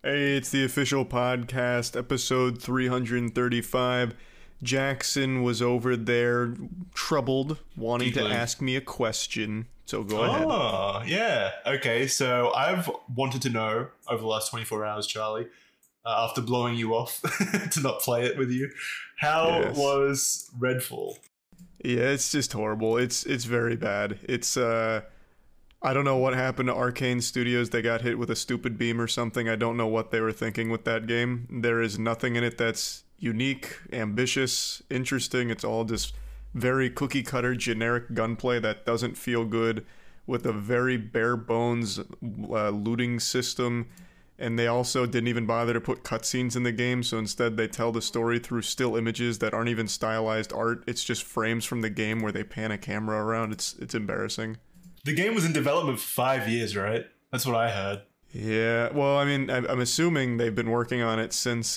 Hey, it's the official podcast, episode 335. Jackson was over there, troubled, wanting to ask me a question. So go ahead. Oh, yeah. Okay, so I've wanted to know over the last 24 hours, Charlie, after blowing you off to not play it with you, how was Redfall? Yeah, it's just horrible. It's very bad. I don't know what happened to Arcane Studios. They got hit with a stupid beam or something. I don't know what they were thinking with that game. There is nothing in it that's unique, ambitious, interesting. It's all just very cookie cutter, generic gunplay that doesn't feel good, with a very bare bones looting system. And they also didn't even bother to put cutscenes in the game, so instead they tell the story through still images that aren't even stylized art. It's just frames from the game where they pan a camera around. It's embarrassing. The game was in development for 5 years, right? That's what I heard. Yeah, well, I mean, I'm assuming they've been working on it since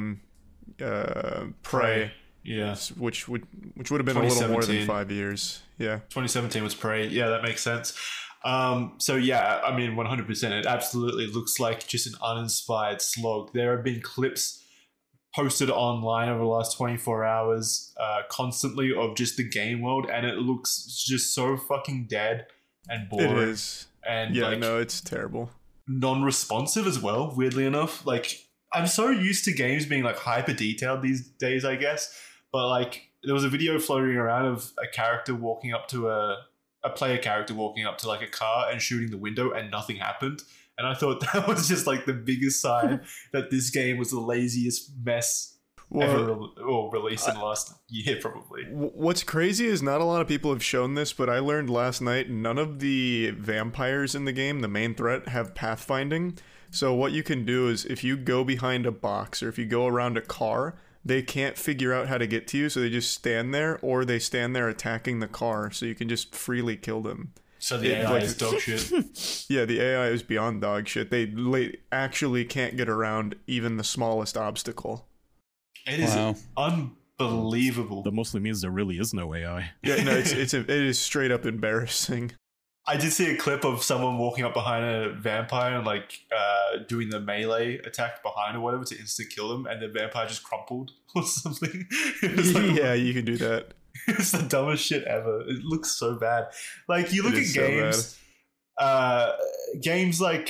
Prey. Yeah. Which would have been a little more than 5 years. Yeah. 2017 was Prey. Yeah, that makes sense. So yeah, I mean, 100%. It absolutely looks like just an uninspired slog. There have been clips posted online over the last 24 hours constantly of just the game world, and it looks just so fucking dead and boring. It is. And yeah, no, it's terrible. Non-responsive as well, weirdly enough. Like, I'm so used to games being like hyper detailed these days, I guess. But like, there was a video floating around of a character walking up to a player character walking up to like a car and shooting the window, and nothing happened. And I thought that was just like the biggest sign that this game was the laziest mess ever released in the last year, probably. What's crazy is not a lot of people have shown this, but I learned last night none of the vampires in the game, the main threat, have pathfinding. So what you can do is if you go behind a box or if you go around a car, they can't figure out how to get to you, so they just stand there, or they stand there attacking the car, so you can just freely kill them. So the AI is dog shit. Yeah, the AI is beyond dog shit. They actually can't get around even the smallest obstacle. It is unbelievable. That mostly means there really is no AI. Yeah, no, it is straight up embarrassing. I did see a clip of someone walking up behind a vampire and like doing the melee attack behind or whatever to instant kill them, and the vampire just crumpled or something. Yeah, you can do that. It's the dumbest shit ever. It looks so bad. Like, you look at games, games like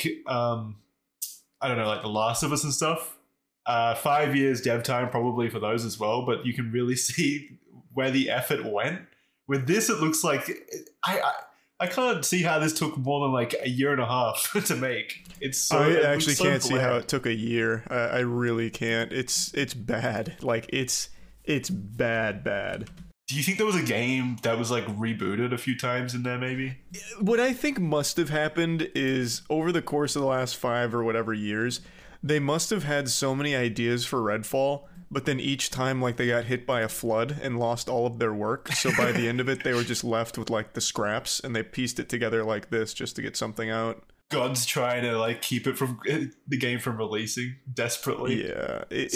I don't know, like The Last of Us and stuff. 5 years dev time probably for those as well, but you can really see where the effort went. With this, it looks like I can't see how this took more than like a year and a half to make. I actually can't see how it took a year. I really can't. It's bad. Like it's bad. Do you think there was a game that was like rebooted a few times in there maybe? What I think must have happened is over the course of the last 5 or whatever years, they must have had so many ideas for Redfall, but then each time like they got hit by a flood and lost all of their work. So by the end of it, they were just left with like the scraps, and they pieced it together like this just to get something out. God's trying to like keep it from the game from releasing desperately. Yeah, it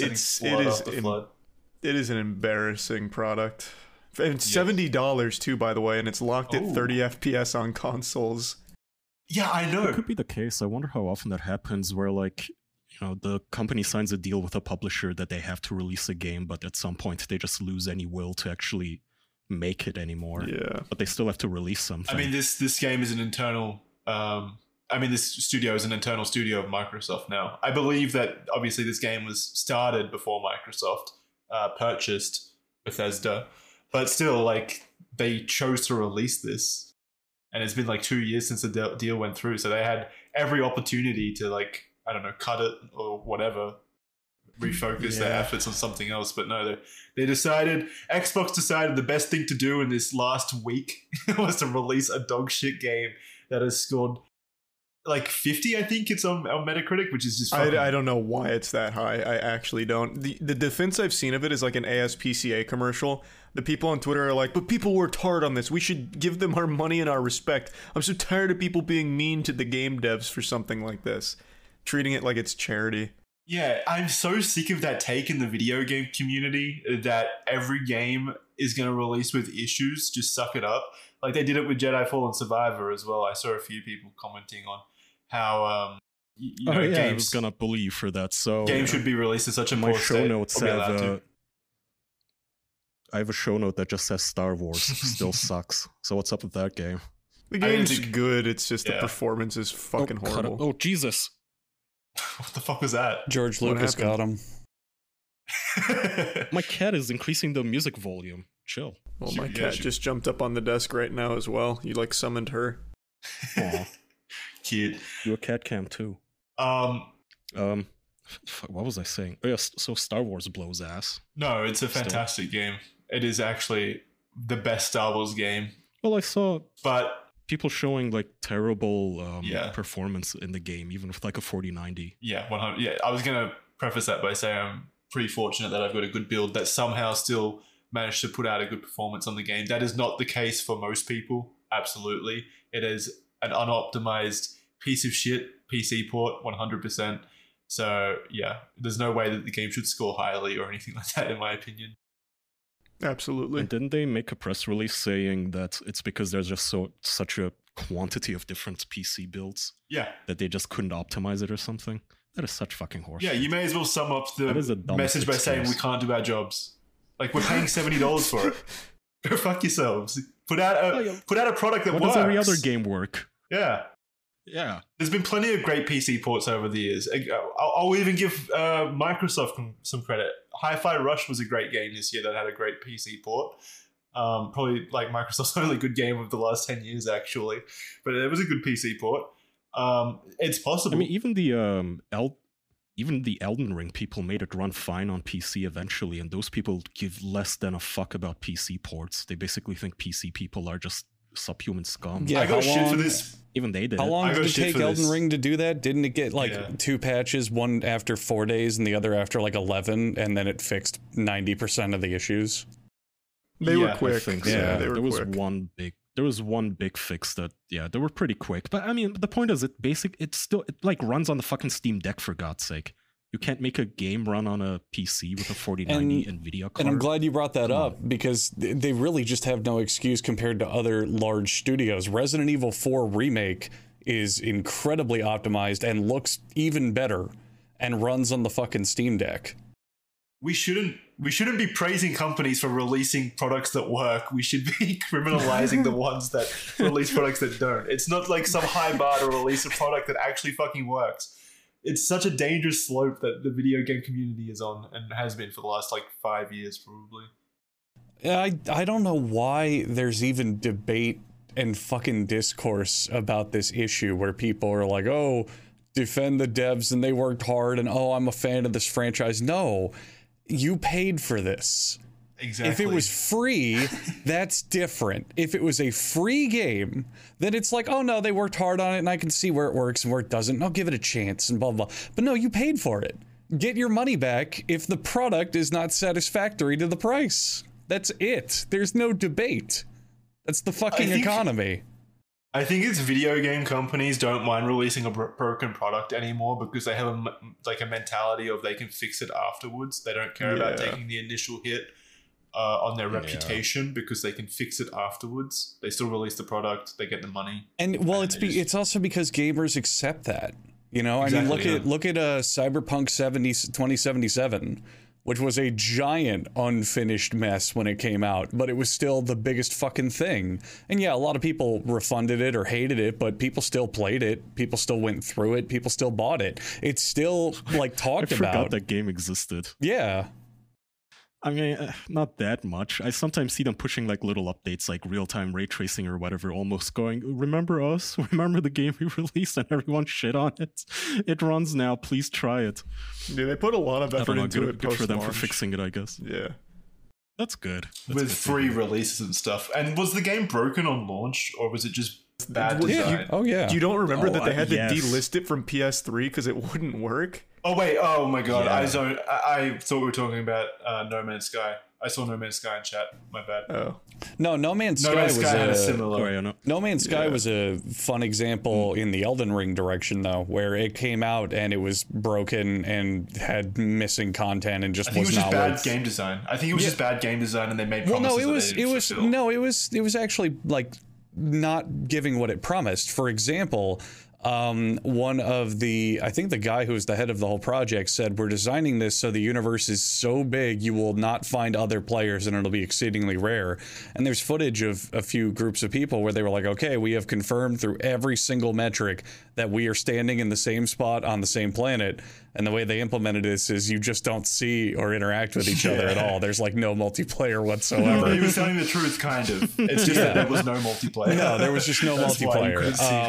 is an embarrassing product. And $70 too, by the way, and it's locked at 30 FPS on consoles. Yeah, I know. It could be the case. I wonder how often that happens, where like, you know, the company signs a deal with a publisher that they have to release a game, but at some point they just lose any will to actually make it anymore. Yeah, but they still have to release something. I mean, this game is an internal. This studio is an internal studio of Microsoft now. I believe that obviously this game was started before Microsoft purchased Bethesda. But still, like, they chose to release this, and it's been like 2 years since the deal went through. So they had every opportunity to, like, I don't know, cut it or whatever, refocus their efforts on something else. But no, Xbox decided the best thing to do in this last week was to release a dog shit game that has scored like 50, I think it's on Metacritic, which is just I don't know why it's that high. I actually don't. The defense I've seen of it is like an ASPCA commercial. The people on Twitter are like, but people worked hard on this. We should give them our money and our respect. I'm so tired of people being mean to the game devs for something like this, treating it like it's charity. Yeah, I'm so sick of that take in the video game community that every game is going to release with issues. Just suck it up. Like they did it with Jedi Fallen Survivor as well. I saw a few people commenting on how you know, I games was gonna bully you for that. So games should be released in such a my poor show state. notes or be allowed have to. I have a show note that just says Star Wars still sucks. So what's up with that game? The I game's think- good. It's just the yeah. performance is fucking cut it. horrible. Oh Jesus! What the fuck was that? George What Lucas got happened? him. My cat is increasing the music volume. Chill. Well, my Yeah, cat she- just jumped up on the desk right now as well. You like summoned her. Aw, Cute. you a cat cam too. Fuck, what was I saying? Oh yes. So Star Wars blows ass. No, it's a fantastic game. It is actually the best Star Wars game. Well, I saw But people showing like terrible Yeah. performance in the game, even with like a 4090. yeah, 100. Yeah, I was gonna preface that by saying I'm pretty fortunate that I've got a good build that somehow still managed to put out a good performance on the game. That is not the case for most people. Absolutely, it is an unoptimized piece of shit PC port, 100%. So yeah, there's no way that the game should score highly or anything like that, in my opinion. Absolutely. And didn't they make a press release saying that it's because there's just such a quantity of different PC builds Yeah, that they just couldn't optimize it or something? That is such fucking horseshit. yeah. You may as well sum up That is a the dumb message by saying we excuse. can't do our jobs. Like, we're paying $70 for it. Go fuck yourselves. Put out a product that What works. does every other game work? Yeah. Yeah. There's been plenty of great PC ports over the years. I'll even give Microsoft some credit. Hi-Fi Rush was a great game this year that had a great PC port. Probably like Microsoft's only good game of the last 10 years, actually. But it was a good PC port. It's possible. I mean, even the Elden Ring people made it run fine on PC eventually, and those people give less than a fuck about PC ports. They basically think PC people are just subhuman scum. Yeah, I got how shit for long- this. Even they did. How long I did got it shit take for Elden this. Ring to do that? Didn't it get like Yeah. 2 patches, one after 4 days and the other after like 11, and then it fixed 90% of the issues? They Yeah, were I quick. think so. Yeah, they were there was quick. there was one big fix that they were pretty quick. But I mean, the point is, it like runs on the fucking Steam Deck, for God's sake. You can't make a game run on a PC with a 4090 Nvidia card. And I'm glad you brought that Come up because they really just have no excuse compared to other large studios. Resident Evil 4 Remake is incredibly optimized and looks even better and runs on the fucking Steam Deck. We shouldn't be praising companies for releasing products that work. We should be criminalizing the ones that release products that don't. It's not like some high bar to release a product that actually fucking works. It's such a dangerous slope that the video game community is on and has been for the last like 5 years probably. I don't know why there's even debate and fucking discourse about this issue where people are like, oh, defend the devs and they worked hard and oh, I'm a fan of this franchise. No, you paid for this. Exactly. If it was free, that's different. If it was a free game, then it's like, oh no, they worked hard on it and I can see where it works and where it doesn't. I'll give it a chance and blah, blah, blah. But no, you paid for it. Get your money back if the product is not satisfactory to the price. That's it. There's no debate. That's the fucking think- economy. I think it's video game companies don't mind releasing a broken product anymore because they have a mentality of they can fix it afterwards. They don't care about Yeah. taking the initial hit on their reputation because they can fix it afterwards. They still release the product, they get the money. And well, And it's also because gamers accept that. You know, I mean, Exactly, look at Cyberpunk 2077, which was a giant unfinished mess when it came out, but it was still the biggest fucking thing. And yeah, a lot of people refunded it or hated it, but people still played it. People still went through it. People still bought it. It's still like I talked forgot about. that game existed. Yeah. I mean, not that much. I sometimes see them pushing like little updates, like real-time ray tracing or whatever, almost going, remember us? Remember the game we released and everyone shit on it? It runs now, please try it. Yeah, they put a lot of I effort don't know, into good, it good for them for post-launch. fixing it, I guess. Yeah. That's good. That's With good to free hear. releases and stuff. And was the game broken on launch or was it just bad Yeah, design? Oh yeah. You don't remember Oh, that they had to yes. delist it from PS3 because it wouldn't work? Oh wait! Oh my god! Yeah. I thought we were talking about No Man's Sky. I saw No Man's Sky in chat. My bad. Oh. No Man's No Sky Man's was Sky had a a similar. Oh, yeah, no. No Man's Sky Yeah. was a fun example in the Elden Ring direction, though, where it came out and it was broken and had missing content and just I think it was was just not bad worth. game design. I think it was just bad game design, and they made Well, promises. no, it was actually like not giving what it promised. For example, one of I think the guy who was the head of the whole project said, we're designing this so the universe is so big you will not find other players and it'll be exceedingly rare. And there's footage of a few groups of people where they were like, okay, we have confirmed through every single metric that we are standing in the same spot on the same planet. And the way they implemented this is you just don't see or interact with each other at all. There's like no multiplayer whatsoever. He was telling the truth, kind of. It's just that there was no multiplayer. No, there was just no multiplayer.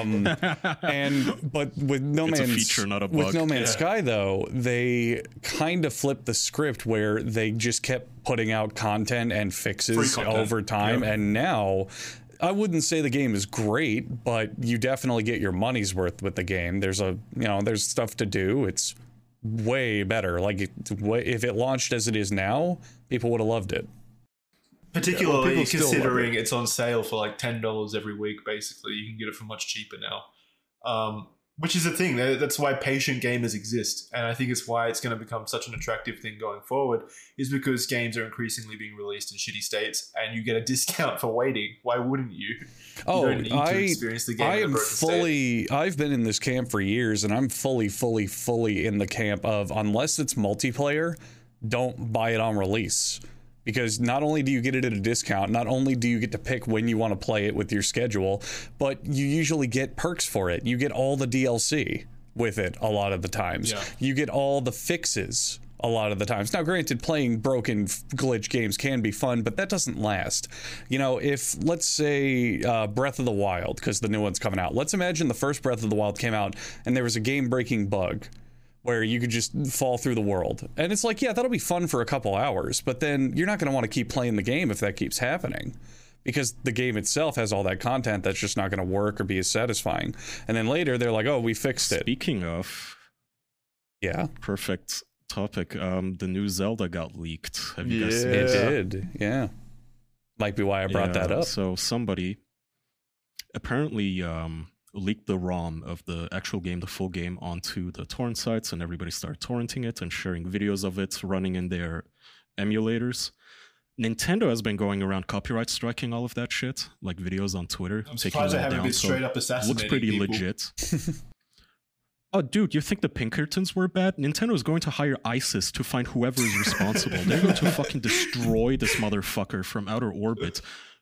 But with No It's a Man's feature, not a with bug. No Man's Sky though, they kind of flipped the script where they just kept putting out content and fixes Free content. over time, and now I wouldn't say the game is great, but you definitely get your money's worth with the game. There's there's stuff to do. It's way better. Like if it launched as it is now, people would have loved it. Particularly people still love considering it's on sale for like $10 every week, basically. You can get it for much cheaper now. Which is the thing. That's why patient gamers exist. And I think it's why it's going to become such an attractive thing going forward, is because games are increasingly being released in shitty states and you get a discount for waiting. Why wouldn't you? Oh, you don't need to experience the game I in a am broken state. I've been in this camp for years, and I'm fully in the camp of, unless it's multiplayer, don't buy it on release. Because not only do you get it at a discount, not only do you get to pick when you want to play it with your schedule, but you usually get perks for it. You get all the DLC with it a lot of the times. Yeah. You get all the fixes a lot of the times. Now, granted, playing broken glitch games can be fun, but that doesn't last. You know, if, let's say, Breath of the Wild, because the new one's coming out. Let's imagine the first Breath of the Wild came out and there was a game-breaking bug where you could just fall through the world. And it's like, yeah, that'll be fun for a couple hours, but then you're not going to want to keep playing the game if that keeps happening, because the game itself has all that content that's just not going to work or be as satisfying. And then later they're like, oh, we fixed it. Speaking of, Yeah, perfect topic, the new Zelda got leaked. Have you guys seen it this? did. Yeah. Might be why I brought that up. So somebody apparently leaked the ROM of the actual game, the full game, onto the torrent sites, and everybody started torrenting it and sharing videos of it running in their emulators. Nintendo has been going around copyright striking all of that shit, like videos on Twitter. I'm taking surprised it I all haven't down, been so straight up looks assassinating pretty people. legit. Oh, dude, you think the Pinkertons were bad? Nintendo is going to hire ISIS to find whoever is responsible. They're going to fucking destroy this motherfucker from outer orbit.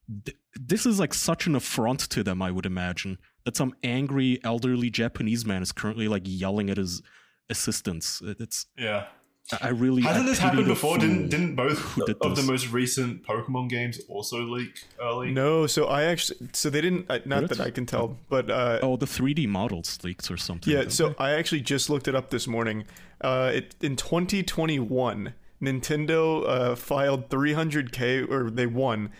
This is like such an affront to them, I would imagine, that some angry elderly Japanese man is currently like yelling at his assistants. It's Yeah. I really Hasn't this pity happened the before? fool Didn't both who did of the this. most recent Pokemon games also leak early? No, so they didn't. Not Did it? that I can tell, but Oh, the 3D models leaked or something. yeah. didn't So they? I actually just looked it up this morning. In 2021, Nintendo filed 300K, or they won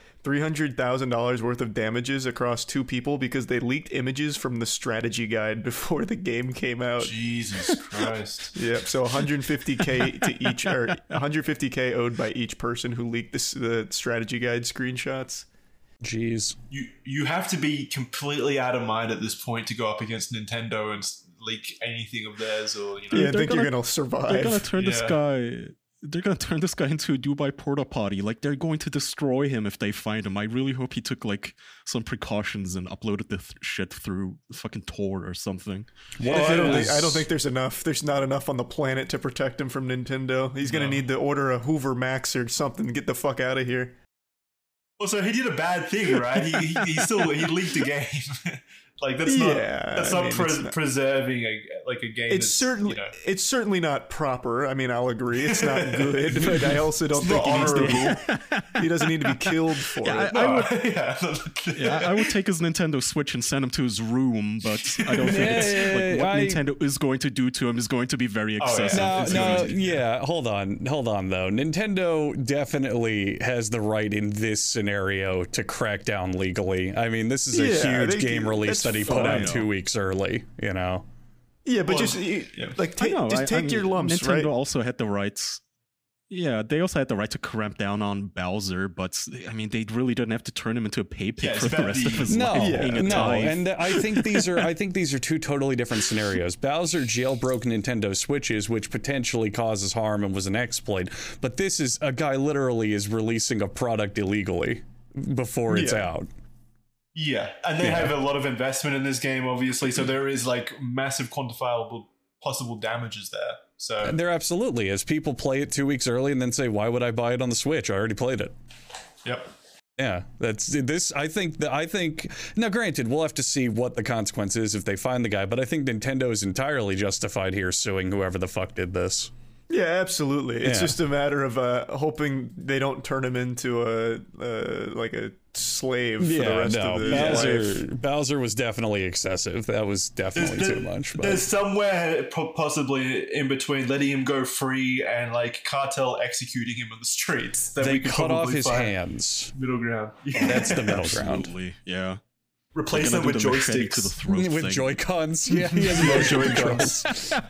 $300,000 worth of damages across two people because they leaked images from the strategy guide before the game came out. Jesus Christ. Yep. So 150K to each, or 150K owed by each person who leaked the strategy guide screenshots. Jeez. You have to be completely out of mind at this point to go up against Nintendo and leak anything of theirs, or Yeah, I they're think you're gonna- gonna They're survive. gonna turn this Yeah. guy. They're gonna turn this guy into a Dubai porta potty. Like, they're going to destroy him if they find him. I really hope he took like some precautions and uploaded the shit through fucking Tor or something. What Oh, if I it don't was- think. I don't think there's enough. There's not enough on the planet to protect him from Nintendo. He's gonna No. need to order a Hoover Max or something to get the fuck out of here. Also, he did a bad thing, right? He leaked a game. Like that's Yeah, not I mean, it's not- preserving a game. It's that's, certainly you know, it's certainly not proper. I mean, I'll agree it's not good, but I also don't It's think not he needs to honorable. be. He doesn't need to be killed for Yeah, it. no, yeah. Yeah, I would take his Nintendo Switch and send him to his room, but I don't think it's like what Nintendo is going to do to him is going to be very yeah. excessive. No, It's no, gonna be- yeah. Hold on though. Nintendo definitely has the right in this scenario to crack down legally. I mean, this is a Yeah, huge they game can- release that's that he put fine. out 2 weeks early. You know. Yeah, but Well, just yeah. like I take know, just I take mean, your lumps, Nintendo right? also had the rights. Yeah, they also had the right to cramp down on Bowser, but I mean, they really didn't have to turn him into a pay pig Yeah, for it's the about rest of the- his No, life. Being a no, tithe. and I think these are two totally different scenarios. Bowser jailbroke Nintendo Switches, which potentially causes harm and was an exploit. But this is a guy literally is releasing a product illegally before it's Yeah. out. Yeah, and they Yeah. have a lot of investment in this game, obviously. So there is like massive quantifiable possible damages there. So And there absolutely is. People play it 2 weeks early and then say, "Why would I buy it on the Switch? I already played it." yep. Yeah, that's this. I think now. Granted, we'll have to see what the consequence is if they find the guy, but I think Nintendo is entirely justified here suing whoever the fuck did this. Yeah, absolutely. It's Yeah. just a matter of hoping they don't turn him into a slave for the rest of his life. Bowser was definitely excessive. That was definitely too much. But There's somewhere possibly in between letting him go free and like cartel executing him on the streets. That they we could cut off probably his find hands. middle ground. That's the middle ground. Absolutely, yeah. Replace Gonna them with do the machete joysticks. to the throat With thing. Joy-Cons. Yeah, he has no Joy-Cons.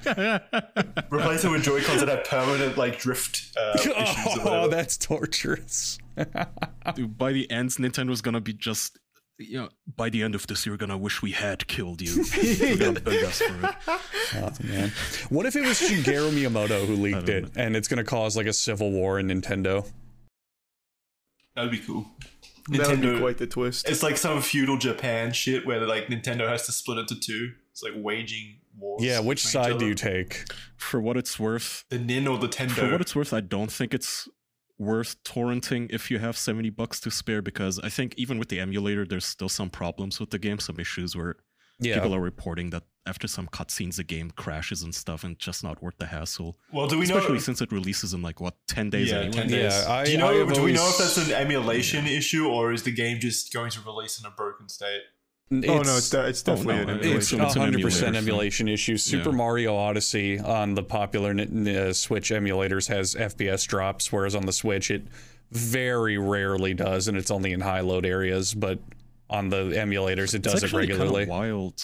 Replace them with Joy-Cons that have permanent like drift issues or Oh, whatever. that's torturous. Dude, by the end, Nintendo's gonna be just, by the end of this, you're gonna wish we had killed you. You're gonna beg us for it. Oh, man. What if it was Shigeru Miyamoto who leaked don't it, and it's going to cause like a civil war in Nintendo? That'd be cool. That would be Nintendo. quite the twist. It's like some feudal Japan shit where like Nintendo has to split into two. It's like waging wars. Yeah, which with each side other. do you take? For what it's worth, The Nin or the Tendo? For what it's worth, I don't think it's worth torrenting if you have $70 to spare, because I think even with the emulator, there's still some problems with the game, some issues where people are reporting that after some cutscenes, the game crashes and stuff, and just not worth the hassle. Well, do we Especially know? since it releases in like 10 days Yeah, anyway. 10 days. Yeah, do, you I know, have do we know if always- that's an emulation issue or is the game just going to release in a broken state? Oh no, it's definitely no, an it's- emulation. It's an 100% emulator, emulation issue. Super Yeah. Mario Odyssey on the popular Switch emulators has FPS drops, whereas on the Switch it very rarely does, and it's only in high load areas. But on the emulators, it does It's it actually regularly. kind of wild.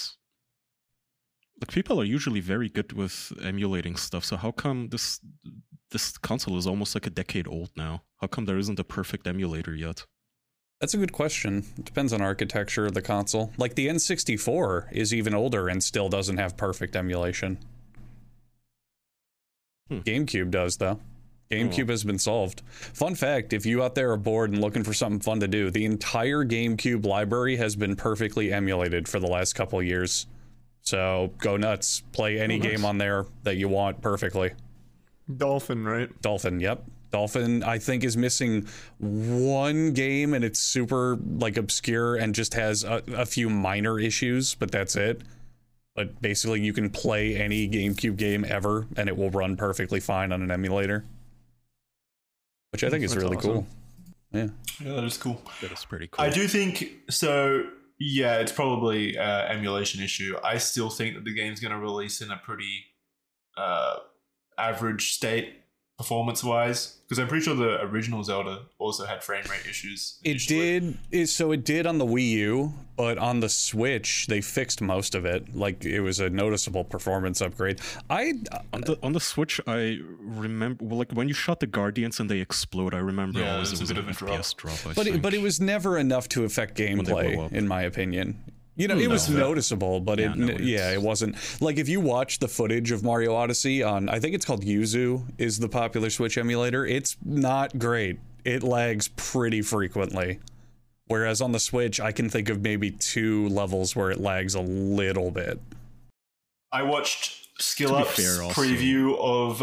Like, people are usually very good with emulating stuff, so how come this console is almost like a decade old now? How come there isn't a perfect emulator yet? That's a good question. It depends on architecture of the console. Like the N64 is even older and still doesn't have perfect emulation. GameCube does, though. GameCube has been solved. Fun fact, if you out there are bored and looking for something fun to do, the entire GameCube library has been perfectly emulated for the last couple of years. So go nuts. Play any game on there that you want perfectly. Dolphin, right? Dolphin, yep. Dolphin, I think, is missing one game, and it's super like obscure and just has a few minor issues, but that's it. But basically, you can play any GameCube game ever, and it will run perfectly fine on an emulator, which I think is That's really awesome. cool. Yeah. Yeah, that is cool. That is pretty cool. I do think so. Yeah, it's probably an emulation issue. I still think that the game's going to release in a pretty average state performance-wise, because I'm pretty sure the original Zelda also had frame rate issues. It initially. did. So it did on the Wii U, but on the Switch, they fixed most of it. Like, it was a noticeable performance upgrade. On the Switch, I remember, well, like when you shot the Guardians and they explode, I remember Yeah, always there's it was a an bit of a drop. FPS drop. I But think. it was never enough to affect they blow gameplay, up. in my opinion. You know, it was No. noticeable, but Yeah, no, it's- it wasn't. Like, if you watch the footage of Mario Odyssey on, I think it's called Yuzu, is the popular Switch emulator, it's not great. It lags pretty frequently. Whereas on the Switch, I can think of maybe 2 levels where it lags a little bit. I watched Skill To be Up's fair, also- preview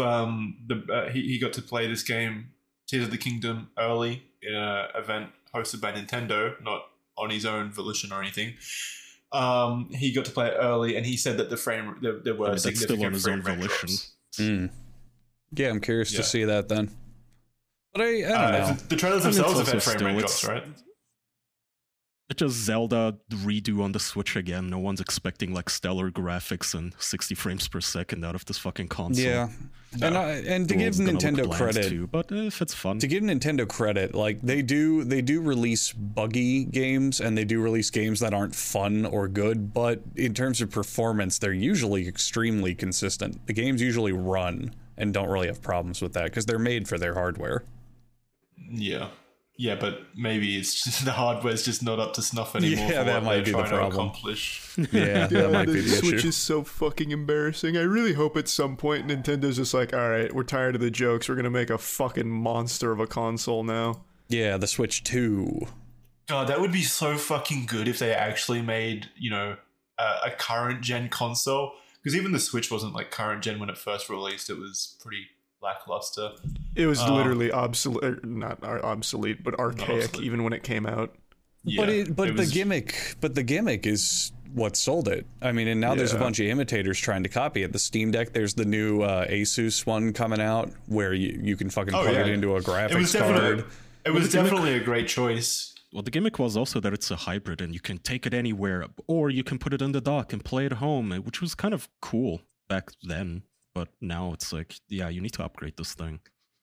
of he got to play this game Tears of the Kingdom early in an event hosted by Nintendo, not on his own volition or anything. He got to play it early, and he said that there were That's still significant on his frame own rate volition. drops. Yeah, I'm curious Yeah. to see that then. But I don't know. The trailers I mean, themselves it's have had also frame rate still- drops, right? It's just Zelda redo on the Switch again. No one's expecting like stellar graphics and 60 frames per second out of this fucking console. Yeah. No. And to The give world's gonna look Nintendo bland credit, too, but if it's fun, to give Nintendo credit, like they do release buggy games and they do release games that aren't fun or good, but in terms of performance, they're usually extremely consistent. The games usually run and don't really have problems with that because they're made for their hardware. Yeah, but maybe it's just the hardware's just not up to snuff anymore. Yeah, for that what might they're be the trying to problem. accomplish. Yeah, that might be the the Switch issue. is so fucking embarrassing. I really hope at some point Nintendo's just like, all right, we're tired of the jokes. We're gonna make a fucking monster of a console now. Yeah, the Switch 2. God, that would be so fucking good if they actually made, a current gen console. Because even the Switch wasn't like current gen when it first released. It was pretty lackluster. It was literally obsolete, not obsolete, but archaic obsolete. even when it came out. Yeah, but the gimmick is what sold it. I mean, and now there's a Yeah. bunch of imitators trying to copy it. The Steam Deck, there's the new Asus one coming out where you can fucking plug it into a graphics card. It was definitely a great choice. Well, the gimmick was also that it's a hybrid and you can take it anywhere, or you can put it in the dock and play at home, which was kind of cool back then. But now it's like, yeah, you need to upgrade this thing.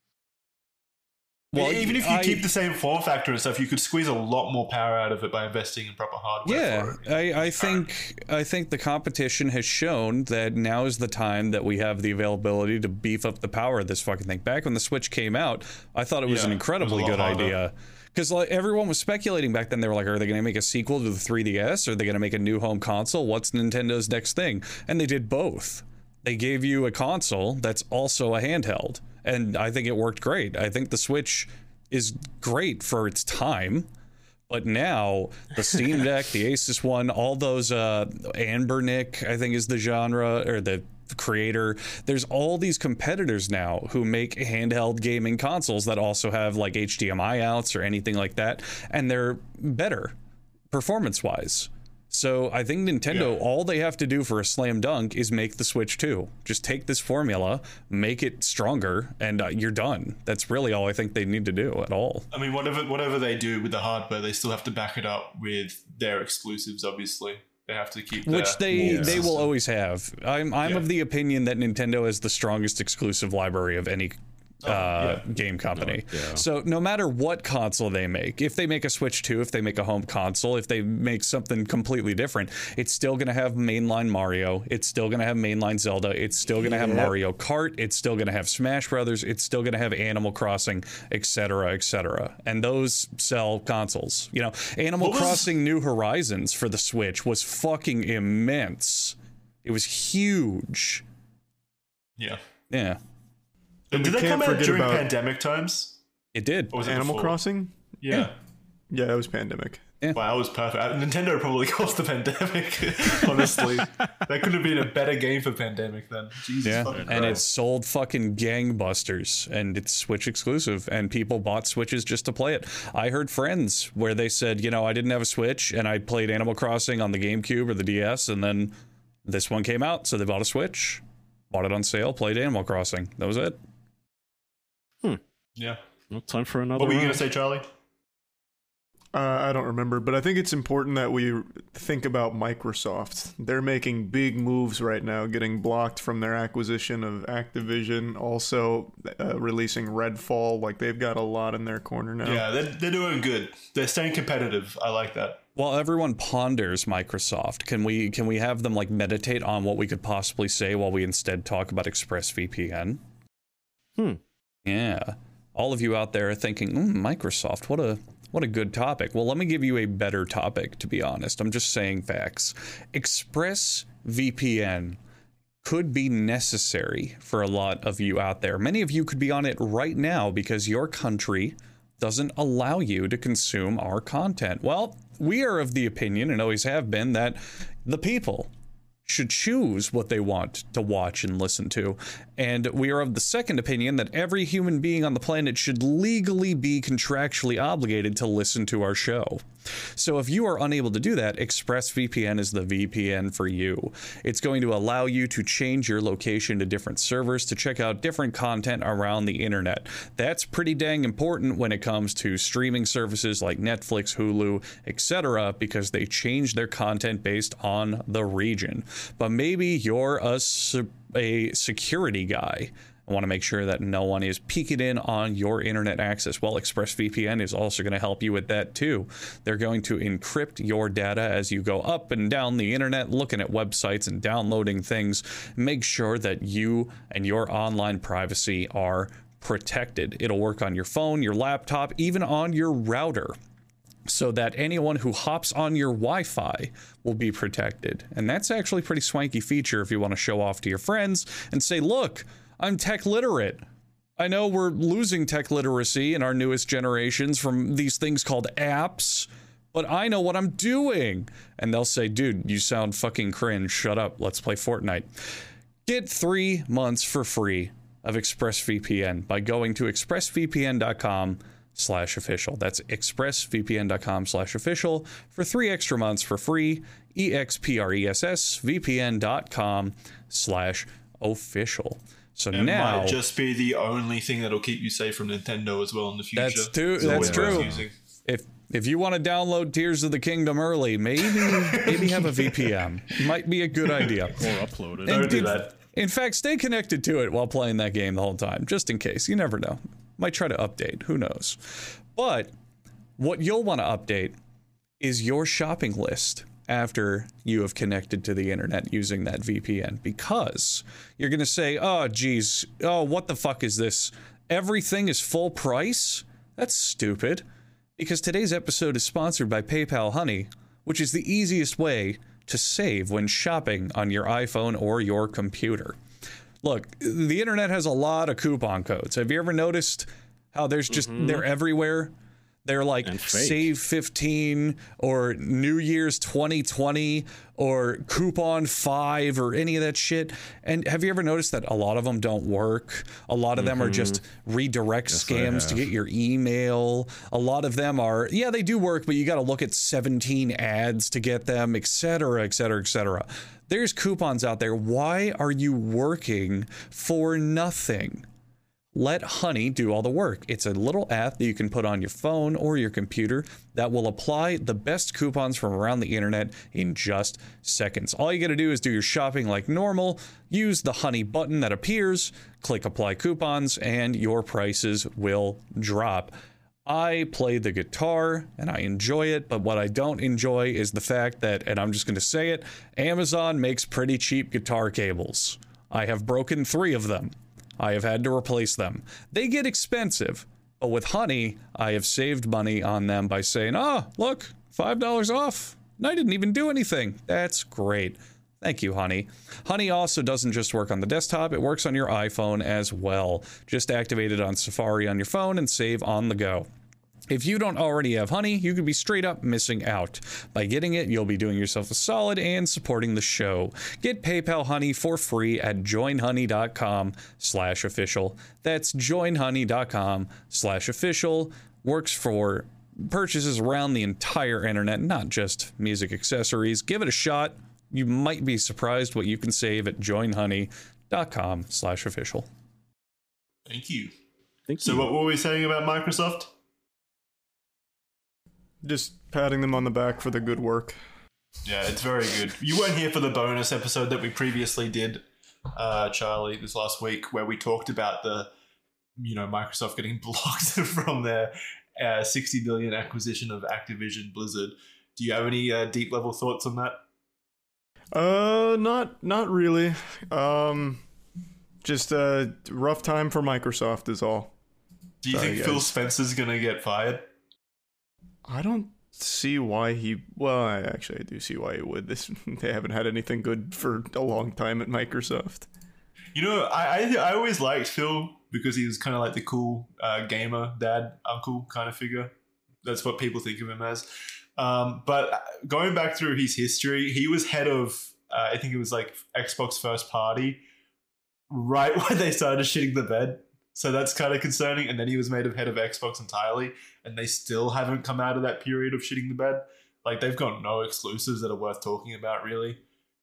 Well, even if you keep the same form factor and stuff, you could squeeze a lot more power out of it by investing in proper hardware. Yeah, I think the competition has shown that now is the time that we have the availability to beef up the power of this fucking thing. Back when the Switch came out, I thought it was an incredibly good idea. Because like, everyone was speculating back then. They were like, are they going to make a sequel to the 3DS? Are they going to make a new home console? What's Nintendo's next thing? And they did both. They gave you a console that's also a handheld. And I think it worked great. I think the Switch is great for its time. But now the Steam Deck, the Asus one, all those Anbernic, I think is the genre or the creator. There's all these competitors now who make handheld gaming consoles that also have like HDMI outs or anything like that, and they're better performance-wise. So I think Nintendo, all they have to do for a slam dunk is make the Switch 2. Just take this formula, make it stronger, and you're done. That's really all I think they need to do at all. I mean, whatever they do with the hardware, they still have to back it up with their exclusives, obviously. They have to keep which they will always have. I'm of the opinion that Nintendo is the strongest exclusive library of any game company. So no matter what console they make, if they make a Switch 2, if they make a home console, if they make something completely different, it's still going to have mainline Mario, it's still going to have mainline Zelda, it's still going to have Mario Kart, it's still going to have Smash Brothers, it's still going to have Animal Crossing, etc., etc. And those sell consoles. Animal Crossing New Horizons for the Switch was fucking immense. It was huge. Yeah. And Did we that come can't out forget during about pandemic times? It did. Or was it Animal before? Crossing. Yeah. Yeah, that was pandemic. Wow, that was perfect. Nintendo probably caused the pandemic, honestly. That could have been a better game for pandemic then. Jesus fucking And it Christ. sold fucking gangbusters, and it's Switch exclusive, and people bought Switches just to play it. I heard friends where they said, I didn't have a Switch, and I played Animal Crossing on the GameCube or the DS, and then this one came out, so they bought a Switch, bought it on sale, played Animal Crossing. That was it. Yeah. Well, time for another What were you going round. to say, Charlie? I don't remember, but I think it's important that we think about Microsoft. They're making big moves right now, getting blocked from their acquisition of Activision, also releasing Redfall. Like, they've got a lot in their corner now. Yeah, they're doing good. They're staying competitive. I like that. While everyone ponders Microsoft, can we have them like meditate on what we could possibly say while we instead talk about ExpressVPN? Yeah. All of you out there are thinking, Microsoft, what a good topic. Well, let me give you a better topic, to be honest. I'm just saying facts. ExpressVPN could be necessary for a lot of you out there. Many of you could be on it right now because your country doesn't allow you to consume our content. Well, we are of the opinion, and always have been, that the people should choose what they want to watch and listen to. And we are of the second opinion that every human being on the planet should legally be contractually obligated to listen to our show. So if you are unable to do that, ExpressVPN is the VPN for you. It's going to allow you to change your location to different servers to check out different content around the internet. That's pretty dang important when it comes to streaming services like Netflix, Hulu, etc., because they change their content based on the region. But maybe you're a security guy. I want to make sure that no one is peeking in on your internet access. Well, ExpressVPN is also going to help you with that too. They're going to encrypt your data as you go up and down the internet, looking at websites and downloading things. Make sure that you and your online privacy are protected. It'll work on your phone, your laptop, even on your router, so that anyone who hops on your Wi-Fi will be protected. And that's actually a pretty swanky feature if you want to show off to your friends and say, look, I'm tech literate. I know we're losing tech literacy in our newest generations from these things called apps, but I know what I'm doing. And they'll say, dude, you sound fucking cringe. Shut up. Let's play Fortnite. Get 3 months for free of ExpressVPN by going to expressvpn.com/official. That's expressvpn.com/official for 3 extra months for free. expressvpn.com/official. So It now might just be the only thing that'll keep you safe from Nintendo as well in the future. That's It's that's always worth true. using. If you want to download Tears of the Kingdom early, maybe have a VPN. Might be a good idea. Or upload it. Don't do that. In fact, stay connected to it while playing that game the whole time, just in case. You never know. Might try to update. Who knows? But what you'll want to update is your shopping list after you have connected to the internet using that VPN, because you're going to say, oh, geez, oh, what the fuck is this? Everything is full price? That's stupid. Because today's episode is sponsored by PayPal Honey, which is the easiest way to save when shopping on your iPhone or your computer. Look, the internet has a lot of coupon codes. Have you ever noticed how there's just, they're everywhere? They're like Save 15 or New Year's 2020 or Coupon 5 or any of that shit. And have you ever noticed that a lot of them don't work? A lot of them are just redirect scams to get your email. A lot of them are, yeah, they do work, but you got to look at 17 ads to get them, etc., etc., etc. There's coupons out there. Why are you working for nothing? Let Honey do all the work. It's a little app that you can put on your phone or your computer that will apply the best coupons from around the internet in just seconds. All you got to do is do your shopping like normal, use the Honey button that appears, click apply coupons, and your prices will drop. I play the guitar and I enjoy it, but what I don't enjoy is the fact that, and I'm just going to say it, Amazon makes pretty cheap guitar cables. I have broken 3 of them. I have had to replace them. They get expensive, but with Honey, I have saved money on them by saying, oh, look, $5 off. And I didn't even do anything. That's great. Thank you, Honey. Honey also doesn't just work on the desktop, it works on your iPhone as well. Just activate it on Safari on your phone and save on the go. If you don't already have Honey, you could be straight up missing out. By getting it, you'll be doing yourself a solid and supporting the show. Get PayPal Honey for free at joinhoney.com/official. That's joinhoney.com/official. Works for purchases around the entire internet, not just music accessories. Give it a shot. You might be surprised what you can save at joinhoney.com/official. Thank you. Thank So you. what were we saying about Microsoft? Just patting them on the back for the good work. Yeah, it's very good. You weren't here for the bonus episode that we previously did, Charlie, this last week, where we talked about the, Microsoft getting blocked from their $60 billion acquisition of Activision Blizzard. Do you have any deep level thoughts on that? Not really. Just a rough time for Microsoft is all. Do you think Phil Spencer's gonna get fired? I don't see why he. Well, I do see why he would. They haven't had anything good for a long time at Microsoft. I always liked Phil because he was kind of like the cool gamer dad, uncle kind of figure. That's what people think of him as. But going back through his history, he was head of, I think it was like Xbox First Party, right when they started shitting the bed. So that's kind of concerning. And then he was made head of Xbox entirely, and they still haven't come out of that period of shitting the bed. Like, they've got no exclusives that are worth talking about, really.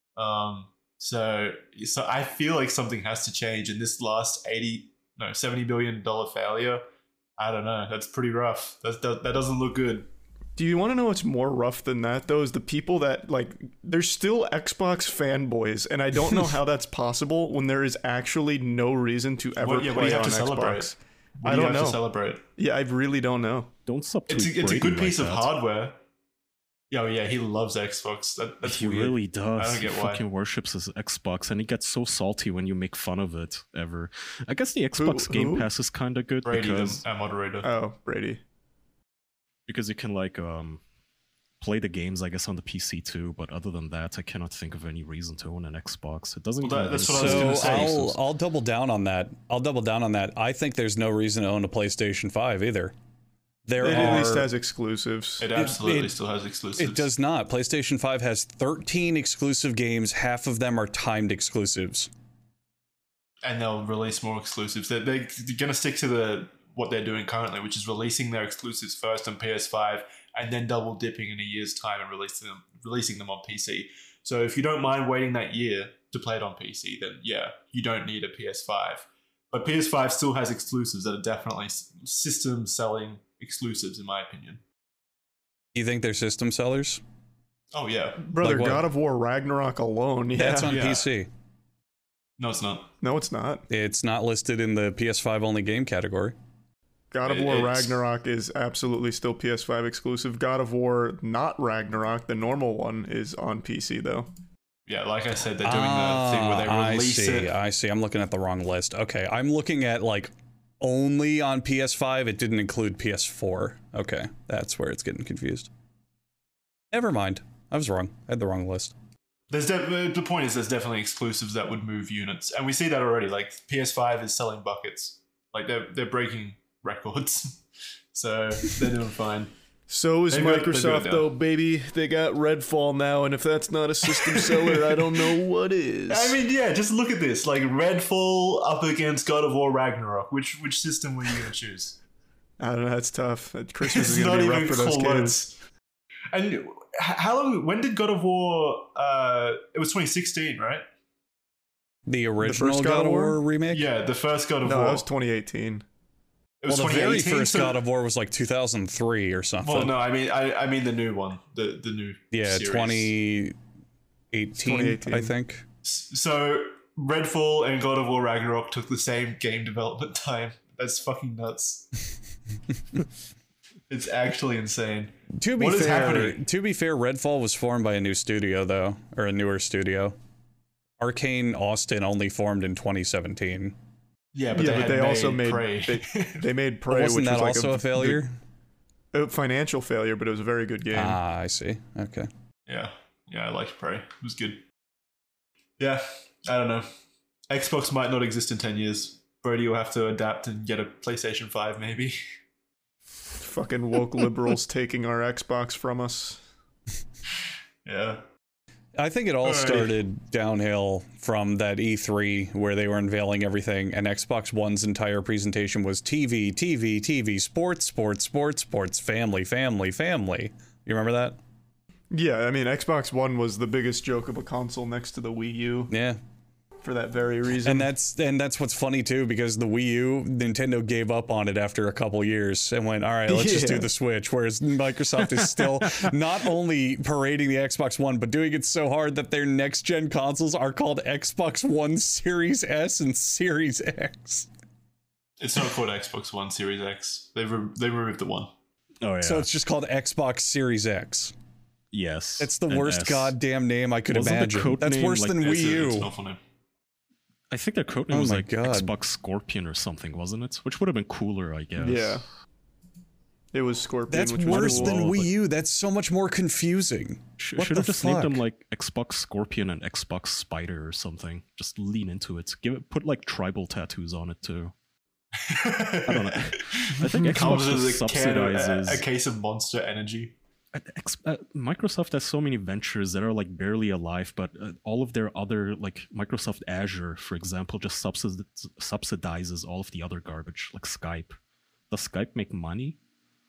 So I feel like something has to change. And this last $70 billion failure, I don't know. That's pretty rough. That doesn't look good. Do you want to know what's more rough than that, though? Is the people that, there's still Xbox fanboys, and I don't know how that's possible when there is actually no reason to ever play on Xbox. I don't know. To celebrate? Yeah, I really don't know. Don't subtweet It's a good Brady piece like of that. hardware. Yeah, he loves Xbox. That's He weird. really does. I don't get He why. fucking worships his Xbox, and he gets so salty when you make fun of it. Ever. I guess the Xbox Game who? Pass is kind of good Brady, because our moderator. Oh, Brady. you can play the games, I guess, on the PC too. But other than that, I cannot think of any reason to own an Xbox. It doesn't. Well, even that's have what I was any gonna So say. exclusives. I'll double down on that. I think there's no reason to own a PlayStation 5 either. There It are, at least has exclusives. It absolutely it- still has exclusives. It does not. PlayStation 5 has 13 exclusive games. Half of them are timed exclusives. And they'll release more exclusives. They're going to stick to what they're doing currently, which is releasing their exclusives first on PS5 and then double dipping in a year's time and releasing them on PC. So if you don't mind waiting that year to play it on PC, then yeah, you don't need a PS5. But PS5 still has exclusives that are definitely system selling exclusives, in my opinion. You think they're system sellers? Oh yeah, Brother, Like what? God of War Ragnarok alone, yeah. That's on yeah. PC. no, it's not. No, it's not. It's not listed in the PS5 only game category. God of War It's- Ragnarok is absolutely still PS5 exclusive. God of War not Ragnarok, the normal one, is on PC though. Yeah, like I said, they're doing the thing where they release it. I see. I'm looking at the wrong list. Okay, I'm looking at like only on PS5. It didn't include PS4. Okay, that's where it's getting confused. Never mind. I was wrong. I had the wrong list. The point is, there's definitely exclusives that would move units, and we see that already. Like PS5 is selling buckets, like they're breaking records, so they're doing fine. So is They've got- they're Microsoft good now. though, baby. They got Redfall now, and if that's not a system seller, I don't know what is. I mean, yeah, just look at this: like Redfall up against God of War Ragnarok. Which system were you gonna choose? I don't know. That's tough. Christmas It's is gonna not be rough even for those kids. close. And how long? When did God of War? It was 2016, right? The original first God of War remake? Yeah, the first God of No, War. that was 2018. It was Well, the very 2018, first so- God of War was like 2003 or something. Well, no, I mean the new one, the new Yeah, series. 2018, 2018. I think. So Redfall and God of War Ragnarok took the same game development time. That's fucking nuts. It's actually insane. To be What is fair, happening? Redfall was formed by a new studio though, or a newer studio. Arcane Austin only formed in 2017. Yeah, but Yeah, but they also made Prey. they made But Prey, wasn't which that was like also a failure? a financial failure, but it was a very good game. Ah, I see. Okay. yeah, I liked Prey. It was good. Yeah, I don't know. Xbox might not exist in 10 years. Brody will have to adapt and get a PlayStation 5 maybe. Fucking woke liberals taking our Xbox from us. Yeah. I think it all Alrighty. started downhill from that E3 where they were unveiling everything, and Xbox One's entire presentation was TV, TV, TV, sports, sports, sports, sports, family, family, family. You remember that? Yeah, I mean, Xbox One was the biggest joke of a console next to the Wii U Yeah. for that very reason. And that's what's funny too, because the Wii U, Nintendo gave up on it after a couple years and went, all right, let's just do Yeah. the Switch. Whereas Microsoft is still not only parading the Xbox One, but doing it so hard that their next gen consoles are called Xbox One Series S and Series X. It's not called Xbox One Series X. They removed the one. Oh yeah. So it's just called Xbox Series X. yes. It's the and worst S. goddamn name I could Wasn't the imagine. code That's name, worse like, than It's Wii it's an U. awful name. I think their code name Oh was my like God. Xbox Scorpion or something, wasn't it? Which would have been cooler, I guess. yeah, it was Scorpion. That's which was worse cool. than cool, Wii but- U. That's so much more confusing. What Should the have just named them fuck? like Xbox Scorpion and Xbox Spider or something. Just lean into it. Put like tribal tattoos on it too. I don't know. I think Comes Xbox with just a subsidizes. case of Monster Energy. Microsoft has so many ventures that are like barely alive, but all of their other, like Microsoft Azure, for example, just subsidizes all of the other garbage, like Skype. Does Skype make money?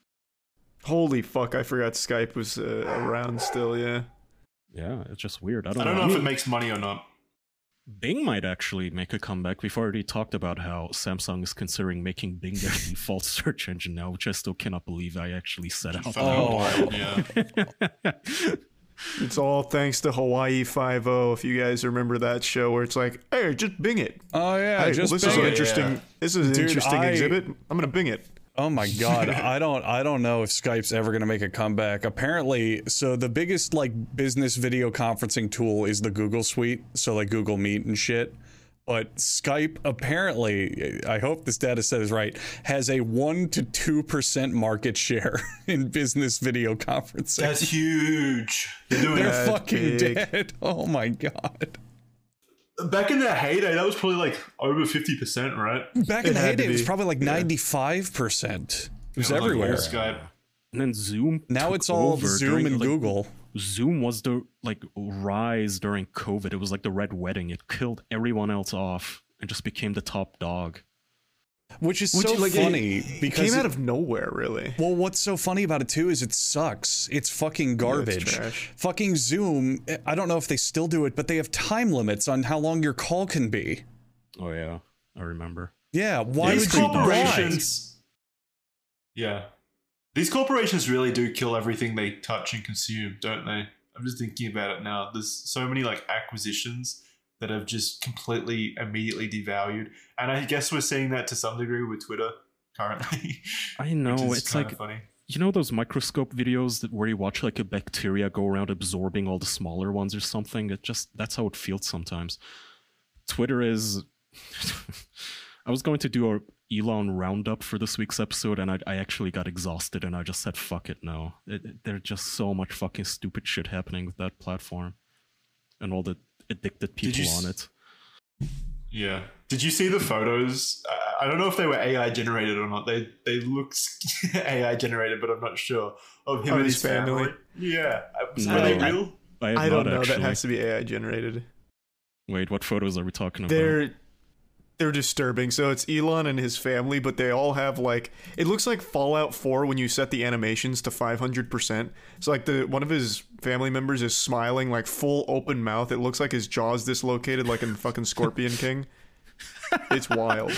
Holy fuck! I forgot Skype was around still. Yeah. Yeah, it's just weird. I I don't know. know I if mean, it makes money or not. Bing might actually make a comeback. We've already talked about how Samsung is considering making Bing their default search engine now, which I still cannot believe I actually said out For loud. yeah. It's all thanks to Hawaii 5-0. If you guys remember that show where it's like, hey, just Bing it. Oh yeah, Hey, just this is Bing an it. interesting. Yeah. This is an Dude, interesting I- exhibit. I'm gonna Bing it. Oh my god, I don't know if Skype's ever going to make a comeback. Apparently, so the biggest like business video conferencing tool is the Google Suite, so like Google Meet and shit. But Skype apparently, I hope this data set is right, has a 1 to 2% market share in business video conferencing. That's huge. They're doing They're that. fucking big. dead. Oh my god. Back in their heyday, that was probably like over 50%, right? Back in It the had to heyday, it was be. probably like Yeah. 95%. It was Like, everywhere. Skype. And then Zoom. Now took it's all over Zoom during, and like, Google. Zoom was the like rise during COVID. It was like the Red Wedding. It killed everyone else off and just became the top dog. Which is Which, so like, funny it because came out of nowhere, really. well, what's so funny about it too is it sucks. It's fucking garbage. trash. Fucking Zoom. I don't know if they still do it, but they have time limits on how long your call can be. Oh yeah, I remember. Yeah, why These would you? Why? corporations. Yeah. These corporations really do kill everything they touch and consume, don't they? I'm just thinking about it now. There's so many like acquisitions that have just completely immediately devalued. And I guess we're seeing that to some degree with Twitter currently. I know, which is it's kinda like, funny. you know those microscope videos where you watch like a bacteria go around absorbing all the smaller ones or something? That's how it feels sometimes. Twitter is I was going to do a Elon roundup for this week's episode, and I actually got exhausted, and I just said, fuck it, no. There's just so much fucking stupid shit happening with that platform. And all the addicted people on it. Yeah. Did you see the photos? I don't know if they were AI generated or not. They look AI generated, but I'm not sure. Of him and his family. Yeah. No. Are they real? I don't know. Actually. That has to be AI generated. Wait, what photos are we talking about? They're disturbing. So it's Elon and his family, but they all have like, it looks like Fallout 4 when you set the animations to 500%. So like one of his family members is smiling like full open mouth. It looks like his jaw's dislocated like in fucking Scorpion King. It's wild.